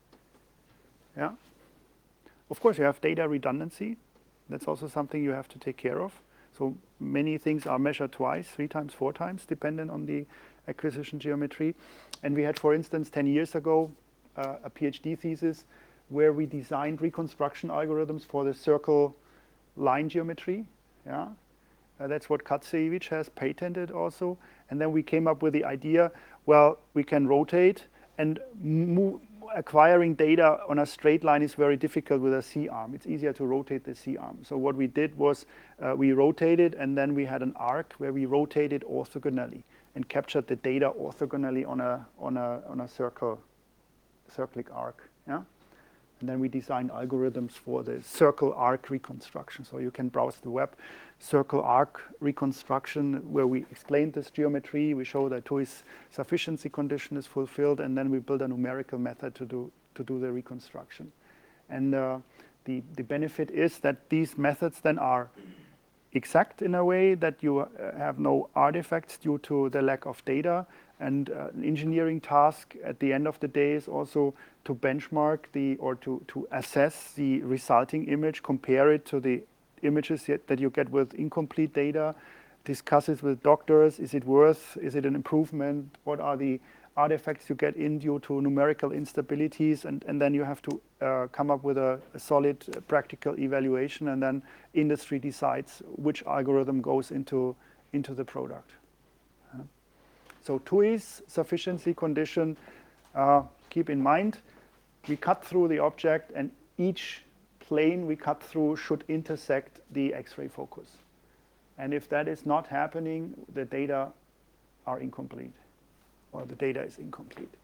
Yeah. Of course, you have data redundancy. That's also something you have to take care of. So many things are measured twice, three times, four times, depending on the acquisition geometry. And we had, for instance, ten years ago, uh, a PhD thesis where we designed reconstruction algorithms for the circle line geometry. Yeah, uh, that's what Katsevich has patented also. And then we came up with the idea, well, we can rotate, and move, acquiring data on a straight line is very difficult with a C-arm. It's easier to rotate the C-arm. So what we did was uh, we rotated, and then we had an arc where we rotated orthogonally and captured the data orthogonally on a on a on a circle, cyclic arc. Yeah, and then we designed algorithms for the circle arc reconstruction. So you can browse the web, circle arc reconstruction, where we explained this geometry. We show that T U I's sufficiency condition is fulfilled, and then we build a numerical method to do to do the reconstruction. And uh, the the benefit is that these methods then are exact in a way that you uh, have no artifacts due to the lack of data. And uh, an engineering task at the end of the day is also to benchmark the or to, to assess the resulting image, compare it to the images that you get with incomplete data, discuss it with doctors. Is it worth, is it an improvement? What are the artifacts you get in due to numerical instabilities? And, and then you have to uh, come up with a, a solid uh, practical evaluation, and then industry decides which algorithm goes into, into the product. Uh, so T U I's sufficiency condition, uh, keep in mind, we cut through the object, and each plane we cut through should intersect the X-ray focus. And if that is not happening, the data are incomplete, or the data is incomplete.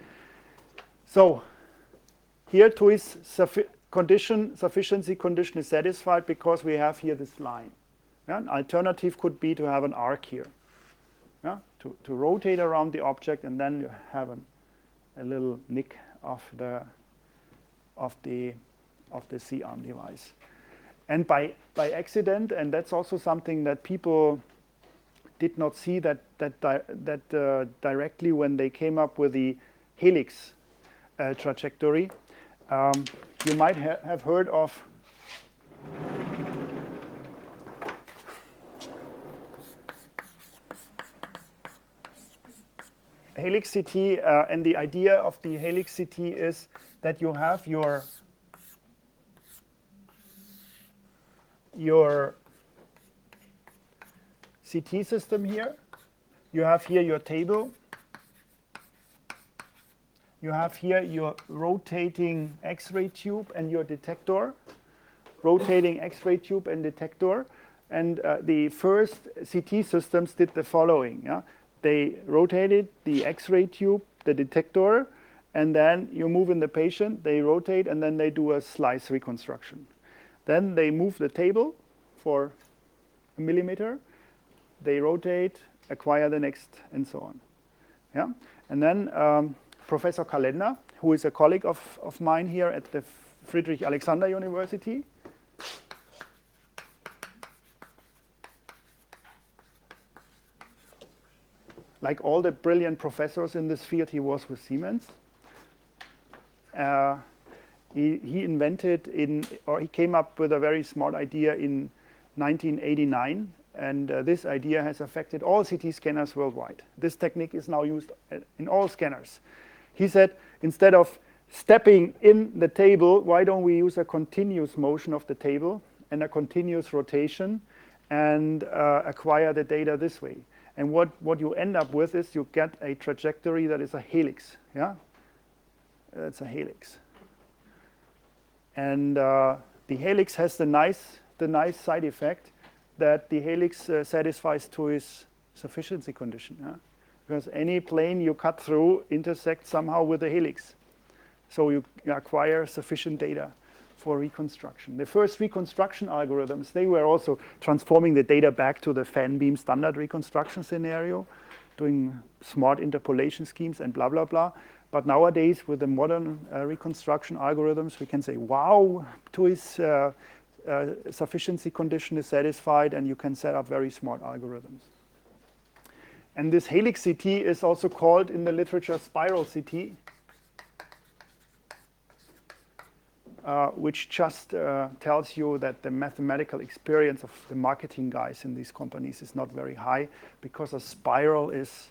So here T U I's suffi condition, sufficiency condition is satisfied because we have here this line. Yeah? An alternative could be to have an arc here, yeah? to, to rotate around the object, and then you have an, a little nick of the, of the of the C-arm device. And by, by accident, and that's also something that people did not see that, that, di that uh, directly when they came up with the helix uh, trajectory. Um, you might ha have heard of helix C T, uh, and the idea of the helix C T is that you have your your C T system here. You have here your table. You have here your rotating X-ray tube and your detector. Rotating X-ray tube and detector. And uh, the first C T systems did the following. Yeah? They rotated the X-ray tube, the detector, and then you move in the patient, they rotate, and then they do a slice reconstruction. Then they move the table for a millimeter, they rotate, acquire the next, and so on. Yeah? And then um, Professor Kalender, who is a colleague of, of mine here at the Friedrich Alexander University, like all the brilliant professors in this field, he was with Siemens. Uh, he, he invented in, or he came up with a very smart idea in nineteen eighty-nine, and uh, this idea has affected all C T scanners worldwide. This technique is now used in all scanners. He said, instead of stepping in the table, why don't we use a continuous motion of the table and a continuous rotation and uh, acquire the data this way? And what, what you end up with is you get a trajectory that is a helix. Yeah, it's a helix. And uh, the helix has the nice, the nice side effect that the helix uh, satisfies to its sufficiency condition. Yeah? Because any plane you cut through intersects somehow with the helix. So you acquire sufficient data for reconstruction. The first reconstruction algorithms, they were also transforming the data back to the fan beam standard reconstruction scenario, doing smart interpolation schemes and blah, blah, blah. But nowadays, with the modern uh, reconstruction algorithms, we can say, wow, to its uh, uh, sufficiency condition is satisfied, and you can set up very smart algorithms. And this helix C T is also called in the literature spiral C T. Uh, which just uh, tells you that the mathematical experience of the marketing guys in these companies is not very high, because a spiral is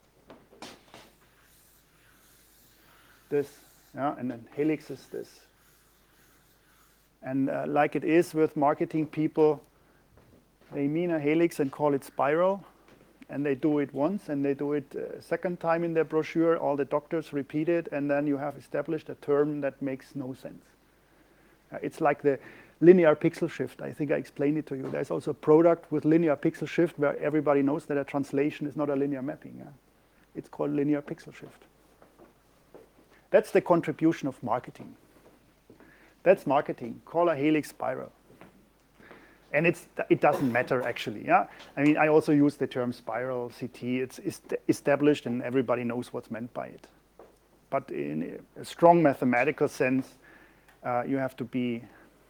this, yeah, and then helix is this. And uh, like it is with marketing people, they mean a helix and call it spiral, and they do it once, and they do it a second time in their brochure, all the doctors repeat it, and then you have established a term that makes no sense. Uh, it's like the linear pixel shift. I think I explained it to you. There's also a product with linear pixel shift where everybody knows that a translation is not a linear mapping. Yeah? It's called linear pixel shift. That's the contribution of marketing. That's marketing. Call a helix spiral. And it's, it doesn't matter, actually. Yeah? I mean, I also use the term spiral C T. It's, it's established, and everybody knows what's meant by it. But in a strong mathematical sense, Uh, you have to be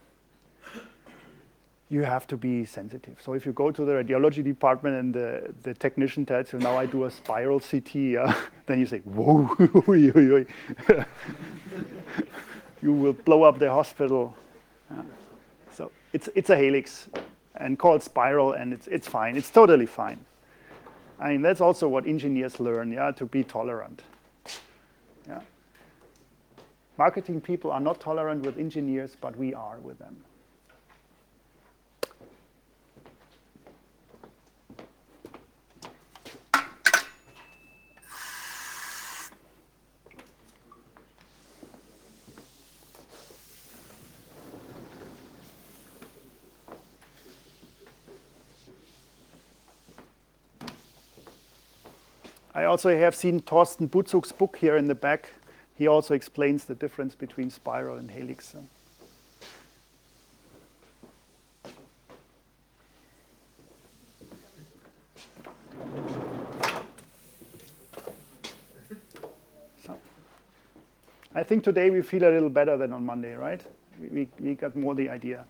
you have to be sensitive. So if you go to the radiology department and the, the technician tells you, now I do a spiral C T, uh, then you say, whoa, you will blow up the hospital. Uh, so it's it's a helix and called spiral, and it's it's fine. It's totally fine. I mean, that's also what engineers learn, yeah, to be tolerant. Yeah. Marketing people are not tolerant with engineers, but we are with them. I also have seen Thorsten Butzug's book here in the back. He also explains the difference between spiral and helix. So, I think today we feel a little better than on Monday, right? we, we got more the idea.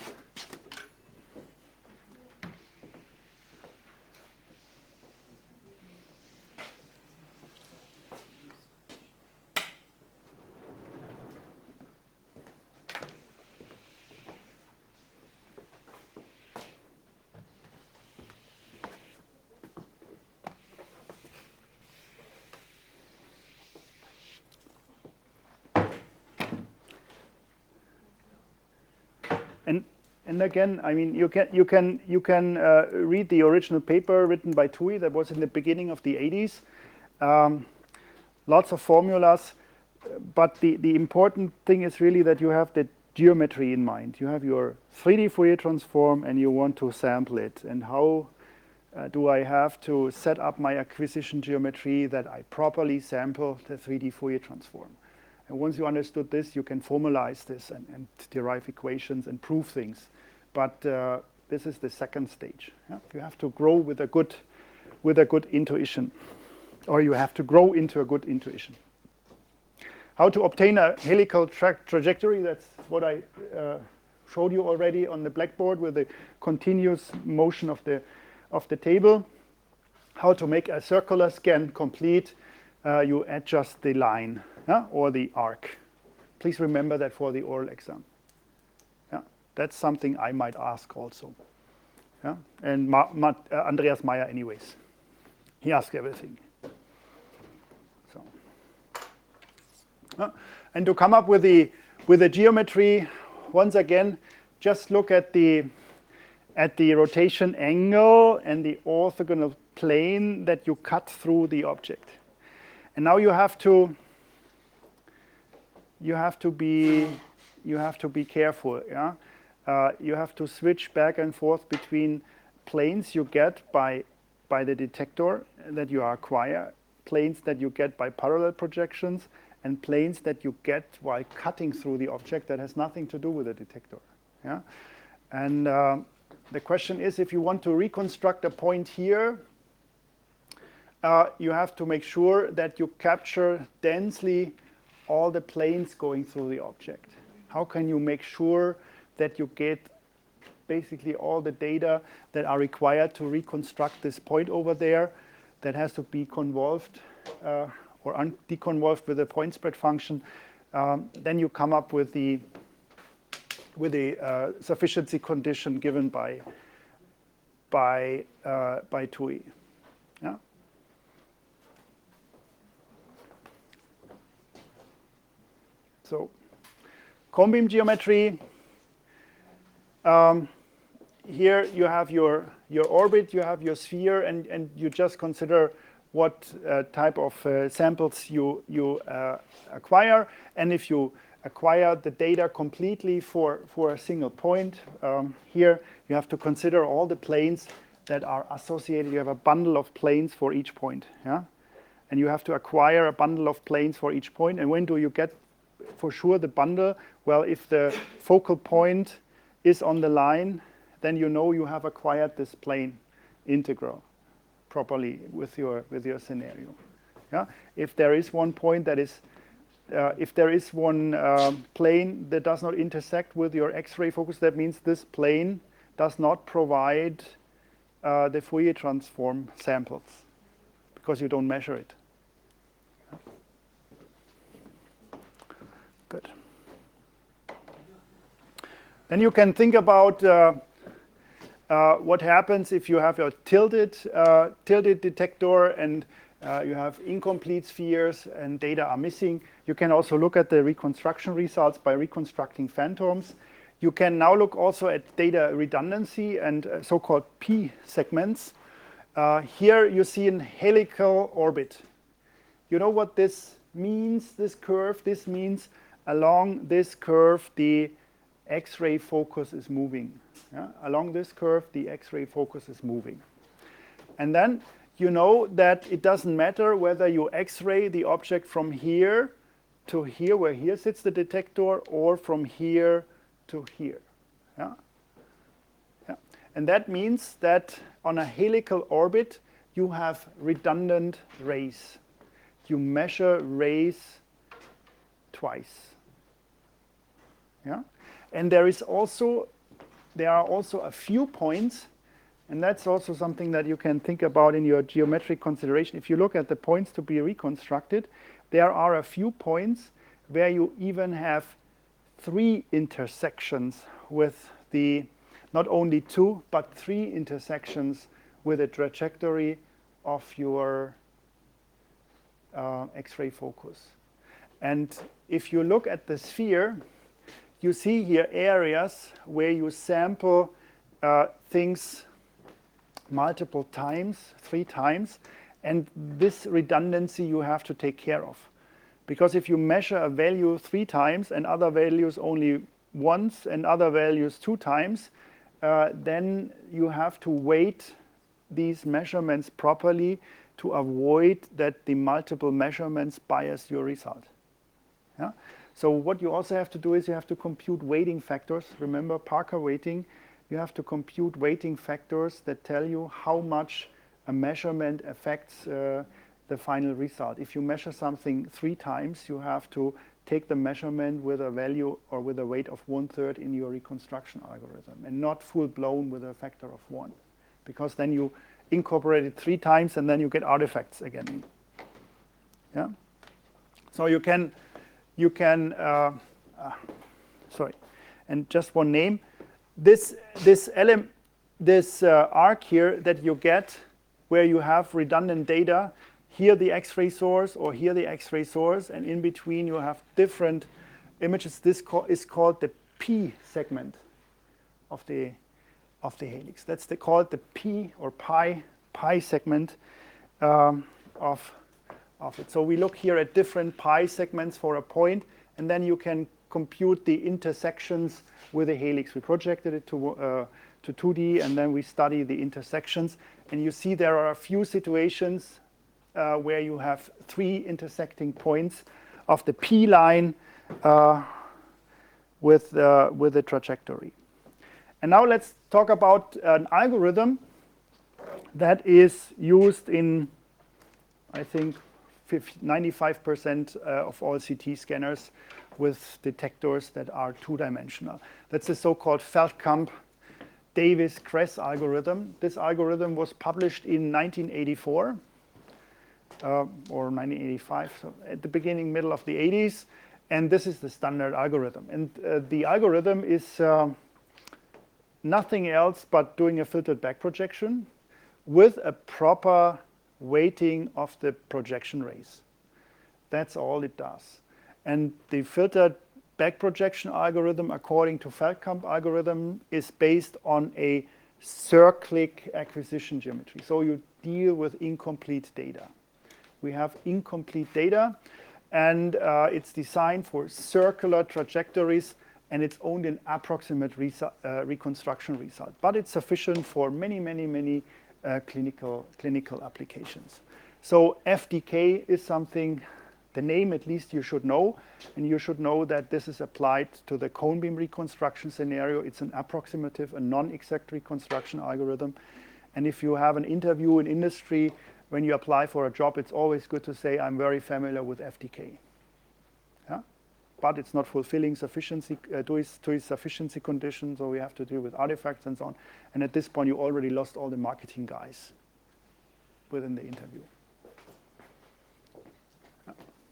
And and again, I mean, you can you can you can uh, read the original paper written by Tui that was in the beginning of the eighties. Um, lots of formulas, but the the important thing is really that you have the geometry in mind. You have your three D Fourier transform, and you want to sample it. And how uh, do I have to set up my acquisition geometry that I properly sample the three D Fourier transform? And once you understood this, you can formalize this and, and derive equations and prove things. But uh, this is the second stage. Yeah? You have to grow with a good, with a good intuition, or you have to grow into a good intuition. How to obtain a helical tra trajectory? That's what I uh, showed you already on the blackboard with the continuous motion of the of the table. How to make a circular scan complete? Uh, you adjust the line. Yeah, or the arc. Please remember that for the oral exam. Yeah, that's something I might ask also. Yeah, and Ma Ma uh, Andreas Meyer, anyways, he asks everything. So, yeah. And to come up with the with the geometry, once again, just look at the at the rotation angle and the orthogonal plane that you cut through the object. And now you have to. You have to be, you have to be careful. Yeah, uh, you have to switch back and forth between planes you get by by the detector that you acquire, planes that you get by parallel projections, and planes that you get while cutting through the object that has nothing to do with the detector. Yeah, and uh, the question is, if you want to reconstruct a point here, uh, you have to make sure that you capture densely all the planes going through the object. How can you make sure that you get basically all the data that are required to reconstruct this point over there that has to be convolved uh, or deconvolved with a point spread function? Um, then you come up with the with the uh, sufficiency condition given by by uh, by Tui. Yeah. So, cone beam geometry. Um, here you have your your orbit, you have your sphere, and and you just consider what uh, type of uh, samples you you uh, acquire, and if you acquire the data completely for for a single point, um, here you have to consider all the planes that are associated. You have a bundle of planes for each point, yeah, and you have to acquire a bundle of planes for each point. And when do you get for sure the bundle? Well, if the focal point is on the line, then you know you have acquired this plane integral properly with your with your scenario. Yeah. If there is one point that is, uh, if there is one um, plane that does not intersect with your X-ray focus, that means this plane does not provide uh, the Fourier transform samples because you don't measure it. Good. Then you can think about uh, uh, what happens if you have a tilted, uh, tilted detector and uh, you have incomplete spheres and data are missing. You can also look at the reconstruction results by reconstructing phantoms. You can now look also at data redundancy and uh, so-called P segments. Uh, here you see an helical orbit. You know what this means, this curve? This means along this curve, the X-ray focus is moving. Yeah? Along this curve, the X-ray focus is moving. And then you know that it doesn't matter whether you X-ray the object from here to here, where here sits the detector, or from here to here. Yeah? Yeah. And that means that on a helical orbit, you have redundant rays. You measure rays twice. Yeah? And there is also, there are also a few points, and that's also something that you can think about in your geometric consideration. If you look at the points to be reconstructed, there are a few points where you even have three intersections with the, not only two, but three intersections with a trajectory of your uh, X-ray focus. And if you look at the sphere, you see here areas where you sample uh, things multiple times, three times, and this redundancy you have to take care of. Because if you measure a value three times and other values only once and other values two times, uh, then you have to weight these measurements properly to avoid that the multiple measurements bias your result. Yeah? So what you also have to do is you have to compute weighting factors. Remember Parker weighting? You have to compute weighting factors that tell you how much a measurement affects uh, the final result. If you measure something three times, you have to take the measurement with a value or with a weight of one third in your reconstruction algorithm, and not full blown with a factor of one, because then you incorporate it three times and then you get artifacts again. Yeah. So you can, you can. Uh, uh, sorry, and just one name. This this element, this uh, arc here that you get, where you have redundant data. Here the X-ray source, or here the X-ray source, and in between you have different images. This co is called the P segment of the of the helix. That's the, called the P or pi pi segment um, of of it. So we look here at different pi segments for a point, and then you can compute the intersections with the helix. We projected it to uh, to two D, and then we study the intersections. And you see there are a few situations Uh, where you have three intersecting points of the P line uh, with, uh, with the trajectory. And now let's talk about an algorithm that is used in, I think, ninety-five percent uh, of all C T scanners with detectors that are two-dimensional. That's the so-called Feldkamp-Davis-Kress algorithm. This algorithm was published in nineteen eighty-four. Uh, or nineteen eighty-five, so at the beginning, middle of the eighties, and this is the standard algorithm. And uh, the algorithm is uh, nothing else but doing a filtered back projection with a proper weighting of the projection rays. That's all it does. And the filtered back projection algorithm, according to Feldkamp algorithm, is based on a cyclic acquisition geometry. So you deal with incomplete data. We have incomplete data, and uh, it's designed for circular trajectories, and it's only an approximate resu uh, reconstruction result. But it's sufficient for many, many, many uh, clinical, clinical applications. So F D K is something, the name at least you should know, and you should know that this is applied to the cone beam reconstruction scenario. It's an approximative, a non-exact reconstruction algorithm. And if you have an interview in industry, when you apply for a job, it's always good to say, I'm very familiar with F D K. Yeah? But it's not fulfilling sufficiency, uh, to, its, to its sufficiency conditions, so we have to deal with artifacts and so on. And at this point, you already lost all the marketing guys within the interview. Yeah.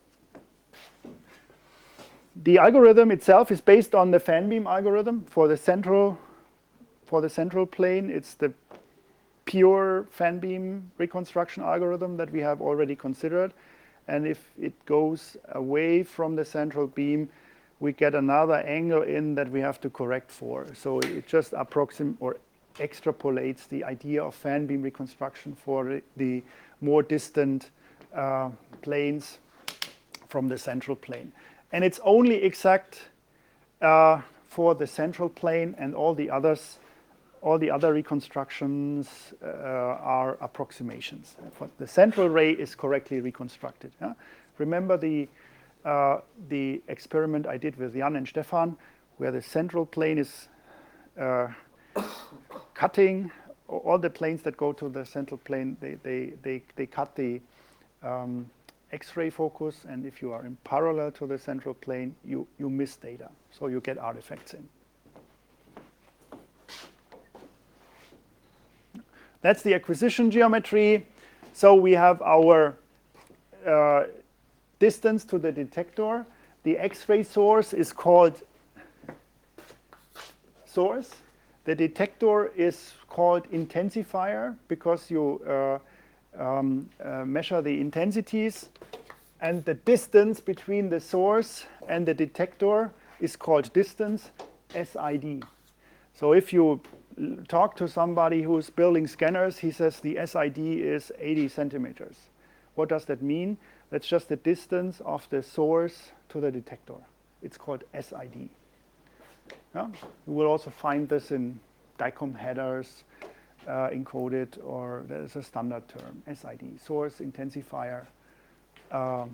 The algorithm itself is based on the fan beam algorithm. For the central, for the central plane, it's the pure fan beam reconstruction algorithm that we have already considered. And if it goes away from the central beam, we get another angle in that we have to correct for. So it just approximates or extrapolates the idea of fan beam reconstruction for the more distant uh, planes from the central plane. And it's only exact uh, for the central plane, and all the others All the other reconstructions uh, are approximations. The central ray is correctly reconstructed. Yeah? Remember the, uh, the experiment I did with Jan and Stefan, where the central plane is uh, cutting. All the planes that go to the central plane, they, they, they, they cut the um, X-ray focus, and if you are in parallel to the central plane, you, you miss data, so you get artifacts in. That's the acquisition geometry. So we have our uh, distance to the detector. The X-ray source is called source. The detector is called intensifier because you uh, um, uh, measure the intensities. And the distance between the source and the detector is called distance, S I D. So if you talk to somebody who's building scanners, he says the S I D is eighty centimeters. What does that mean? That's just the distance of the source to the detector. It's called S I D. Yeah? You will also find this in DICOM headers uh, encoded, or there's a standard term, S I D, source intensifier uh,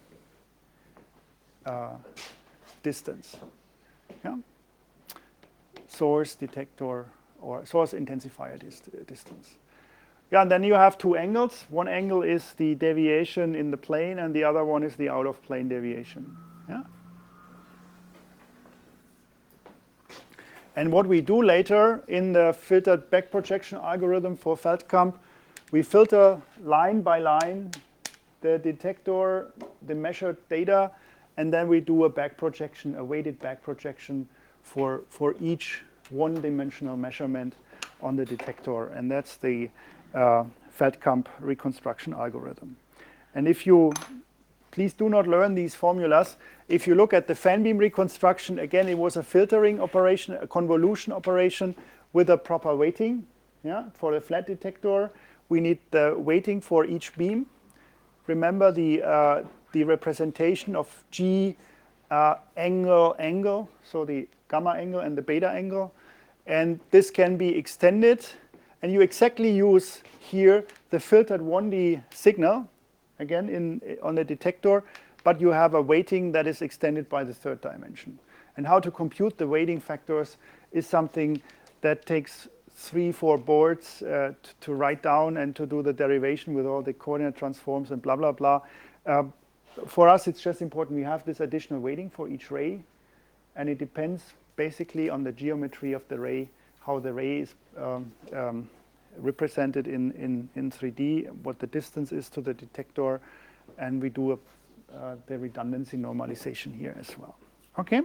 uh, distance. Yeah? Source detector or source intensifier dist distance. Yeah, and then you have two angles. One angle is the deviation in the plane, and the other one is the out of plane deviation. Yeah. And what we do later in the filtered back projection algorithm for Feldkamp, we filter line by line the detector, the measured data, and then we do a back projection, a weighted back projection for, for each one-dimensional measurement on the detector. And that's the uh, Feldkamp reconstruction algorithm. And if you, please do not learn these formulas. If you look at the fan beam reconstruction, again, it was a filtering operation, a convolution operation with a proper weighting. Yeah, for the flat detector, we need the weighting for each beam. Remember the, uh, the representation of G uh, angle, angle, so the gamma angle and the beta angle. And this can be extended. And you exactly use here the filtered one D signal, again, in, on the detector, but you have a weighting that is extended by the third dimension. And how to compute the weighting factors is something that takes three, four boards uh, to write down and to do the derivation with all the coordinate transforms and blah, blah, blah. Uh, for us, it's just important we have this additional weighting for each ray, and it depends basically on the geometry of the ray, how the ray is um, um, represented in, in, in three D, what the distance is to the detector, and we do a, uh, the redundancy normalization here as well. Okay?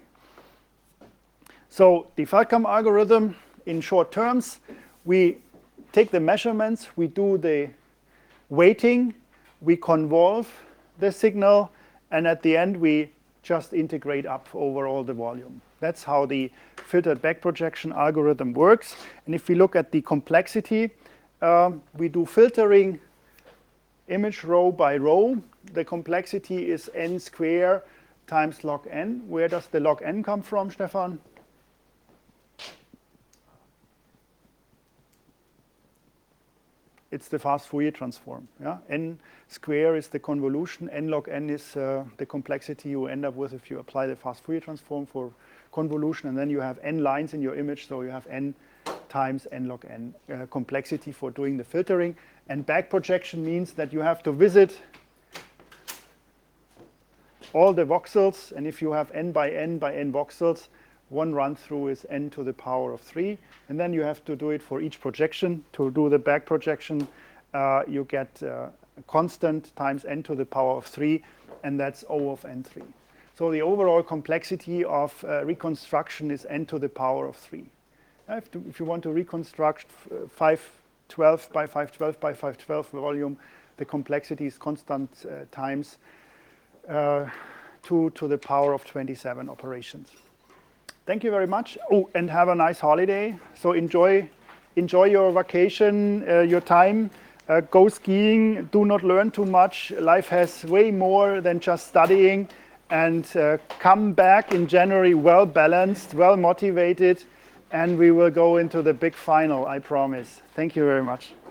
So the Feldkamp algorithm, in short terms, we take the measurements, we do the weighting, we convolve the signal, and at the end we just integrate up over all the volume. That's how the filtered back projection algorithm works. And if we look at the complexity, um, we do filtering image row by row. The complexity is n square times log n. Where does the log n come from, Stefan? It's the fast Fourier transform. Yeah? N square is the convolution. N log n is uh, the complexity you end up with if you apply the fast Fourier transform for convolution. And then you have n lines in your image, so you have n times n log n uh, complexity for doing the filtering. And back projection means that you have to visit all the voxels. And if you have n by n by n voxels, one run through is n to the power of three. And then you have to do it for each projection. To do the back projection, uh, you get uh, a constant times n to the power of three, and that's O of n three. So the overall complexity of uh, reconstruction is n to the power of three. If, to, if you want to reconstruct five twelve by five twelve by five twelve volume, the complexity is constant uh, times uh, two to the power of twenty-seven operations. Thank you very much. Oh, and have a nice holiday. So enjoy, enjoy your vacation, uh, your time. Uh, go skiing. Do not learn too much. Life has way more than just studying. And uh, come back in January well balanced, well motivated, and we will go into the big final, I promise. Thank you very much.